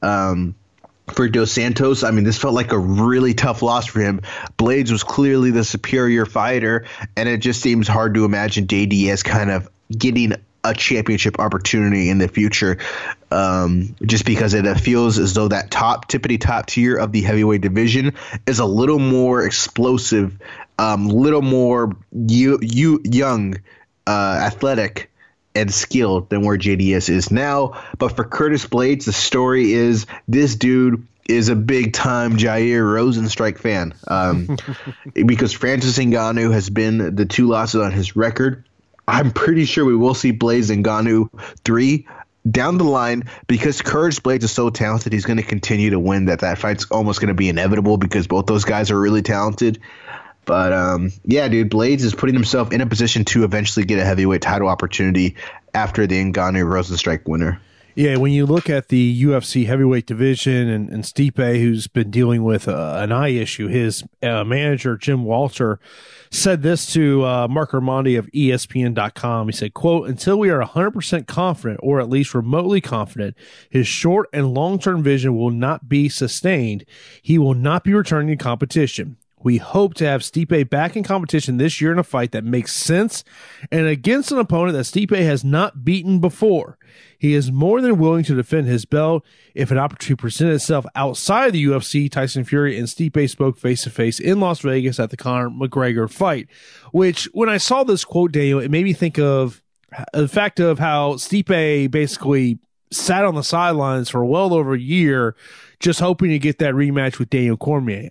For Dos Santos, I mean, this felt like a really tough loss for him. Blaydes was clearly the superior fighter. And it just seems hard to imagine JDS kind of getting a championship opportunity in the future, just because it feels as though that tippity top tier of the heavyweight division is a little more explosive, little more young, athletic, and skilled than where JDS is now. But for Curtis Blaydes, the story is this dude is a big-time Jair Rosenstrike fan, because Francis Ngannou has been the 2 losses on his record. I'm pretty sure we will see Blaydes and Ngannou 3 down the line because Curtis Blaydes is so talented. He's going to continue to win. That fight's almost going to be inevitable because both those guys are really talented. But, yeah, dude, Blaydes is putting himself in a position to eventually get a heavyweight title opportunity after the Ngannou Rosenstrike winner. Yeah, when you look at the UFC heavyweight division and Stipe, who's been dealing with an eye issue, his manager, Jim Walter, said this to Mark Armandi of ESPN.com. He said, quote, "Until we are 100% confident, or at least remotely confident, his short and long-term vision will not be sustained, he will not be returning to competition. We hope to have Stipe back in competition this year in a fight that makes sense and against an opponent that Stipe has not beaten before. He is more than willing to defend his belt if an opportunity presented itself outside the UFC." Tyson Fury and Stipe spoke face-to-face in Las Vegas at the Conor McGregor fight, which when I saw this quote, Daniel, it made me think of the fact of how Stipe basically sat on the sidelines for well over a year just hoping to get that rematch with Daniel Cormier.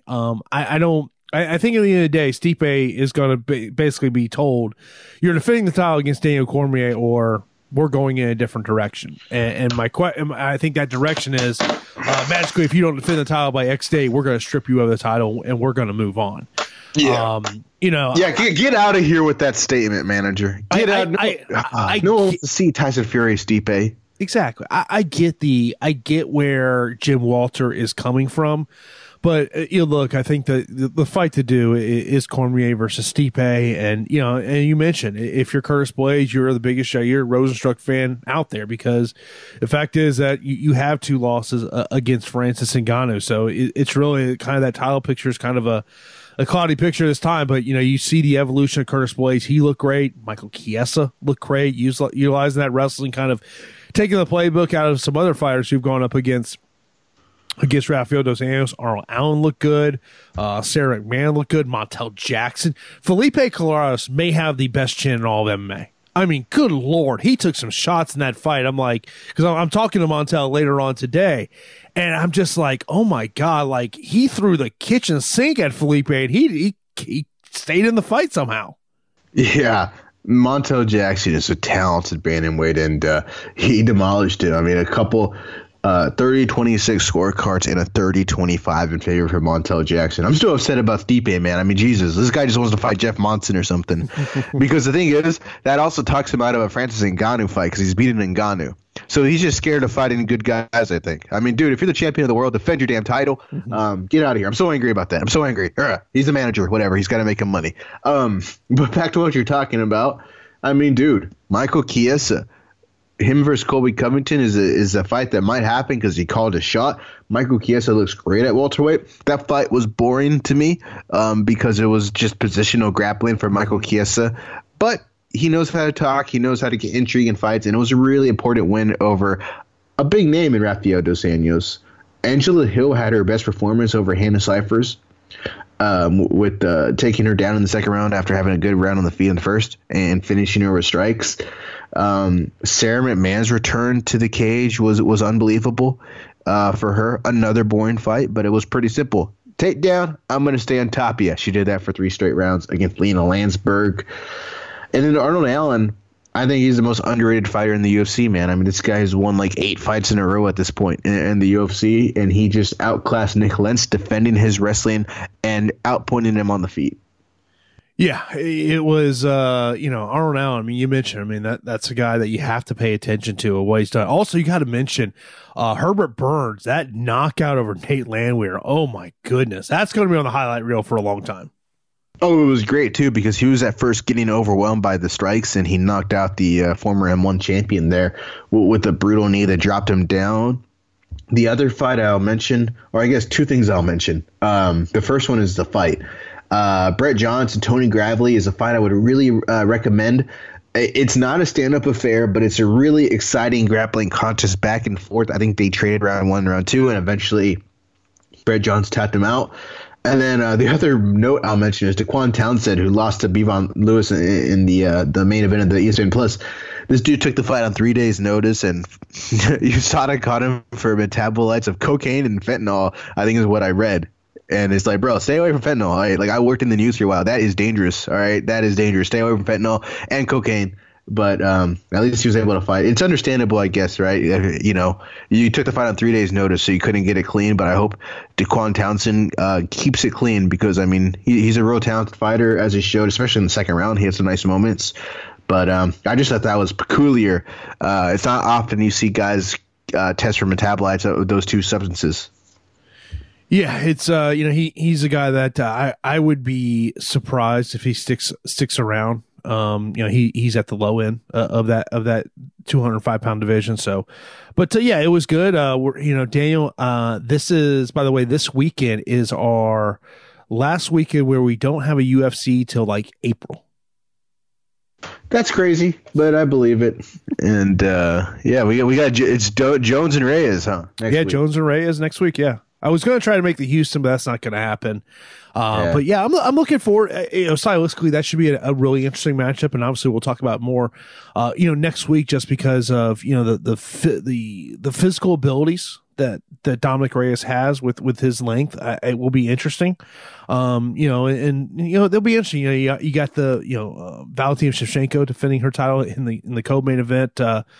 I think at the end of the day, Stipe is going to basically be told, you're defending the title against Daniel Cormier or we're going in a different direction. And I think that direction is magically, if you don't defend the title by X date, we're going to strip you of the title and we're going to move on. Yeah. Get out of here with that statement, manager. Get out. No one wants to see Tyson Fury Stipe. Exactly. I get where Jim Walter is coming from. But look, I think the fight to do is Cormier versus Stipe, and you mentioned if you're Curtis Blaydes, you're the biggest Jair Rosenstruck fan out there because the fact is that you have 2 losses against Francis Ngannou, so it's really kind of that title picture is kind of a cloudy picture this time. But you see the evolution of Curtis Blaydes. He looked great. Michael Chiesa looked great, utilizing that wrestling, kind of taking the playbook out of some other fighters who've gone up against Rafael Dos Anjos. Arnold Allen looked good. Sarah McMahon looked good. Montel Jackson. Felipe Colares may have the best chin in all of MMA. I mean, good Lord. He took some shots in that fight. I'm like, because I'm talking to Montel later on today, and I'm just like, oh my God, he threw the kitchen sink at Felipe, and he stayed in the fight somehow. Yeah. Montel Jackson is a talented bantamweight, and he demolished him. I mean, a couple 30-26 scorecards and a 30-25 in favor for Montel Jackson. I'm still upset about Stipe, man. I mean, Jesus, this guy just wants to fight Jeff Monson or something. Because the thing is, that also talks him out of a Francis Ngannou fight because he's beaten Ngannou. So he's just scared of fighting good guys, I think. I mean, dude, if you're the champion of the world, defend your damn title. Get out of here. I'm so angry about that. I'm so angry. He's the manager, whatever. He's got to make him money. But back to what you're talking about. I mean, dude, Michael Chiesa. Him versus Colby Covington is a fight that might happen because he called a shot. Michael Chiesa looks great at welterweight. That fight was boring to me because it was just positional grappling for Michael Chiesa. But he knows how to talk. He knows how to get intrigue in fights. And it was a really important win over a big name in Rafael Dos Anjos. Angela Hill had her best performance over Hannah Cifers with taking her down in the second round after having a good round on the feet in the first and finishing her with strikes. Sarah McMahon's return to the cage was unbelievable for her. Another boring fight, but it was pretty simple. Takedown, I'm going to stay on top of you. She did that for 3 straight rounds against Lena Landsberg. And then Arnold Allen, I think he's the most underrated fighter in the UFC, man. I mean, this guy has won like 8 fights in a row at this point in the UFC, and he just outclassed Nick Lentz defending his wrestling and outpointing him on the feet. Yeah, it was, Arnold Allen. I mean, you mentioned, that's a guy that you have to pay attention to what he's done. Also, you got to mention Herbert Burns, that knockout over Nate Landwehr. Oh, my goodness. That's going to be on the highlight reel for a long time. Oh, it was great, too, because he was at first getting overwhelmed by the strikes, and he knocked out the former M1 champion there with a brutal knee that dropped him down. The other fight I'll mention, or I guess 2 things I'll mention. The first one is the fight. Brett Johnson, Tony Gravely is a fight I would really recommend. It's not a stand-up affair, but it's a really exciting grappling contest back and forth. I think they traded round 1, round 2, and eventually Brett Johnson tapped him out. And then the other note I'll mention is Daquan Townsend, who lost to Bevon Lewis in the main event of the ESPN Plus. This dude took the fight on 3 days' notice, and USADA caught him for metabolites of cocaine and fentanyl, I think is what I read. And it's like, bro, stay away from fentanyl. All right? Like, I worked in the news for a while. That is dangerous. All right, that is dangerous. Stay away from fentanyl and cocaine. But at least he was able to fight. It's understandable, I guess, right? You know, you took the fight on 3 days' notice, so you couldn't get it clean. But I hope Daquan Townsend keeps it clean because, I mean, he's a real talented fighter, as he showed, especially in the second round. He had some nice moments. But I just thought that was peculiar. It's not often you see guys test for metabolites of those 2 substances. Yeah, it's he's a guy that I would be surprised if he sticks around. He's at the low end of that 205-pound division. So, but yeah, it was good. Daniel, this is, by the way, this weekend is our last weekend where we don't have a UFC till like April. That's crazy, but I believe it. And we got it's Jones and Reyes, huh? Next week. Jones and Reyes next week. Yeah. I was going to try to make the Houston, but that's not going to happen. But yeah, I'm looking forward. Stylistically, that should be a really interesting matchup, and obviously we'll talk about more, next week, just because of the physical abilities that Dominic Reyes has with his length. It will be interesting. They'll be interesting. You got the Valentina Shevchenko defending her title in the co-main event.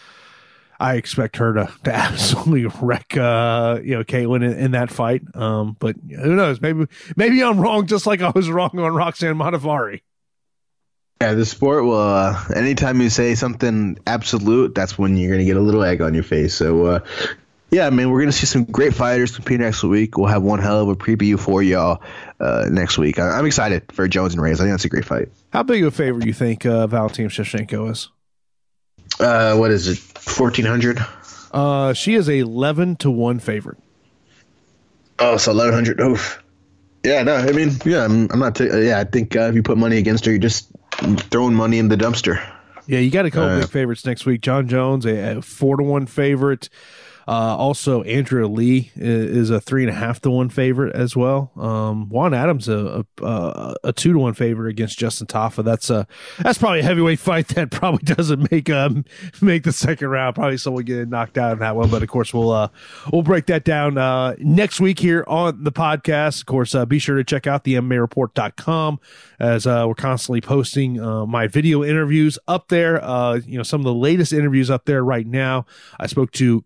I expect her to absolutely wreck, Caitlin in that fight. But who knows? Maybe I'm wrong, just like I was wrong on Roxanne Modafferi. Yeah, the sport will. Anytime you say something absolute, that's when you're going to get a little egg on your face. So, we're going to see some great fighters compete next week. We'll have one hell of a preview for y'all next week. I'm excited for Jones and Reyes. I think that's a great fight. How big of a favorite you think Valentina Shevchenko is? What is it? 1,400. She is a 11-1 favorite. Oh, so 1,100. Oof. Yeah, no, I mean, yeah, I'm not. I think if you put money against her, you're just throwing money in the dumpster. Yeah, you got a couple big favorites next week. John Jones, a 4-1 favorite. Also, Andrea Lee is a 3.5-1 favorite as well. Juan Adams a 2-1 favorite against Justin Tafa. That's probably a heavyweight fight that probably doesn't make the second round. Probably someone getting knocked out in that one. But of course, we'll break that down next week here on the podcast. Of course, be sure to check out the MMAReport.com as we're constantly posting my video interviews up there. Some of the latest interviews up there right now. I spoke to Christian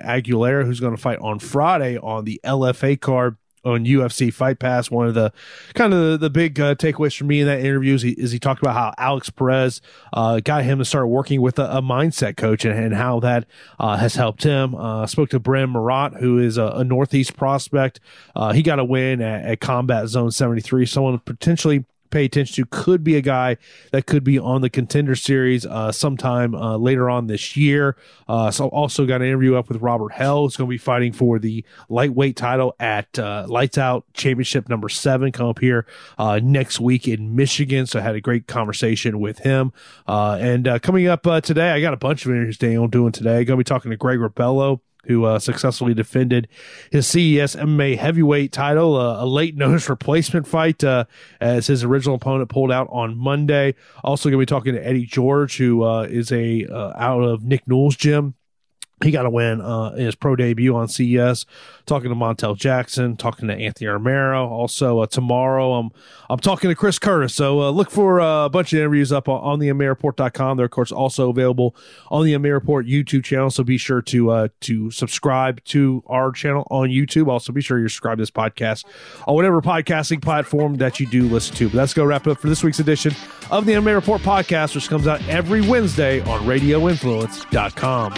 Aguilera, who's going to fight on Friday on the LFA card on UFC Fight Pass. One of the kind of the big takeaways for me in that interview is he talked about how Alex Perez got him to start working with a mindset coach and how that has helped him. Spoke to Bren Marat, who is a Northeast prospect. He got a win at Combat Zone 73. Someone potentially pay attention to, could be a guy that could be on the Contender Series sometime later on this year. So also got an interview up with Robert Hell, who's going to be fighting for the lightweight title at Lights Out Championship number 7, come up here next week in Michigan. So I had a great conversation with him. And coming up today, I got a bunch of interviews I'm doing today. Going to be talking to Greg Rebello, who successfully defended his CES MMA heavyweight title, a late notice replacement fight as his original opponent pulled out on Monday. Also going to be talking to Eddie George, who is out of Nick Newell's gym. He got a win in his pro debut on CES. Talking to Montel Jackson, talking to Anthony Romero. Also tomorrow, I'm talking to Chris Curtis. So look for a bunch of interviews up on the MMAReport.com. They're of course also available on the MMA Report YouTube channel. So be sure to subscribe to our channel on YouTube. Also be sure you subscribe to this podcast on whatever podcasting platform that you do listen to. But that's going to wrap it up for this week's edition of the MMA Report podcast, which comes out every Wednesday on RadioInfluence.com.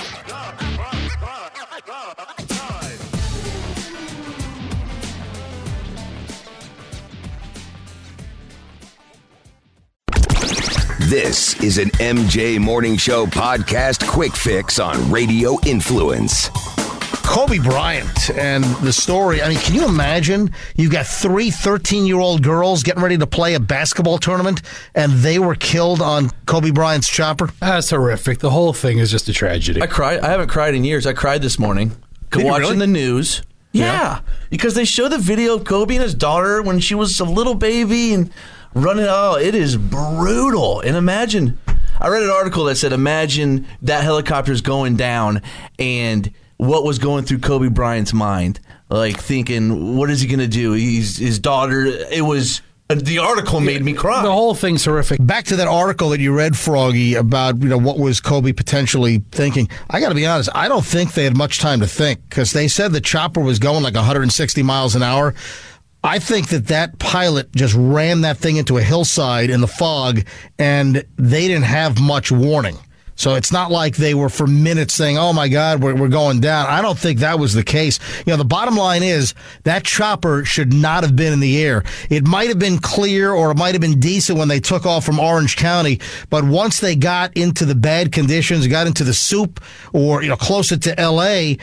This is an MJ Morning Show podcast quick fix on Radio Influence. Kobe Bryant and the story. I mean, can you imagine? You've got 3 13-year-old girls getting ready to play a basketball tournament, and they were killed on Kobe Bryant's chopper? That's horrific. The whole thing is just a tragedy. I cried. I haven't cried in years. I cried this morning watching the news. Yeah, because they show the video of Kobe and his daughter when she was a little baby and running. Oh, it is brutal. And imagine, I read an article that said, imagine that helicopter's going down and what was going through Kobe Bryant's mind. Like thinking, what is he going to do? His daughter, it was, the article made me cry. The whole thing's horrific. Back to that article that you read, Froggy, about what was Kobe potentially thinking. I got to be honest, I don't think they had much time to think because they said the chopper was going like 160 miles an hour. I think that pilot just ran that thing into a hillside in the fog, and they didn't have much warning. So it's not like they were for minutes saying, oh, my God, we're going down. I don't think that was the case. The bottom line is that chopper should not have been in the air. It might have been clear or it might have been decent when they took off from Orange County. But once they got into the bad conditions, got into the soup or, closer to L.A.,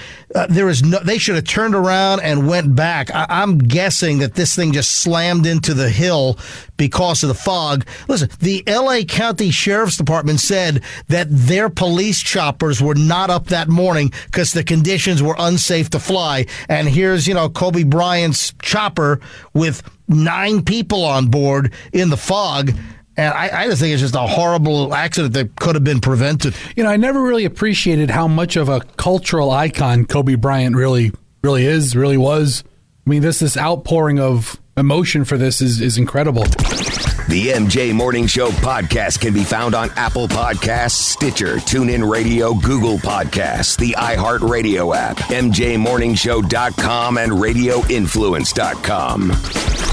they should have turned around and went back. I'm guessing that this thing just slammed into the hill because of the fog. Listen, the L.A. County Sheriff's Department said that their police choppers were not up that morning because the conditions were unsafe to fly. And here's, Kobe Bryant's chopper with 9 people on board in the fog. And I just think it's just a horrible accident that could have been prevented. I never really appreciated how much of a cultural icon Kobe Bryant really was. I mean, this outpouring of emotion for this is incredible. The MJ Morning Show podcast can be found on Apple Podcasts, Stitcher, TuneIn Radio, Google Podcasts, the iHeartRadio app, MJMorningshow.com, and RadioInfluence.com.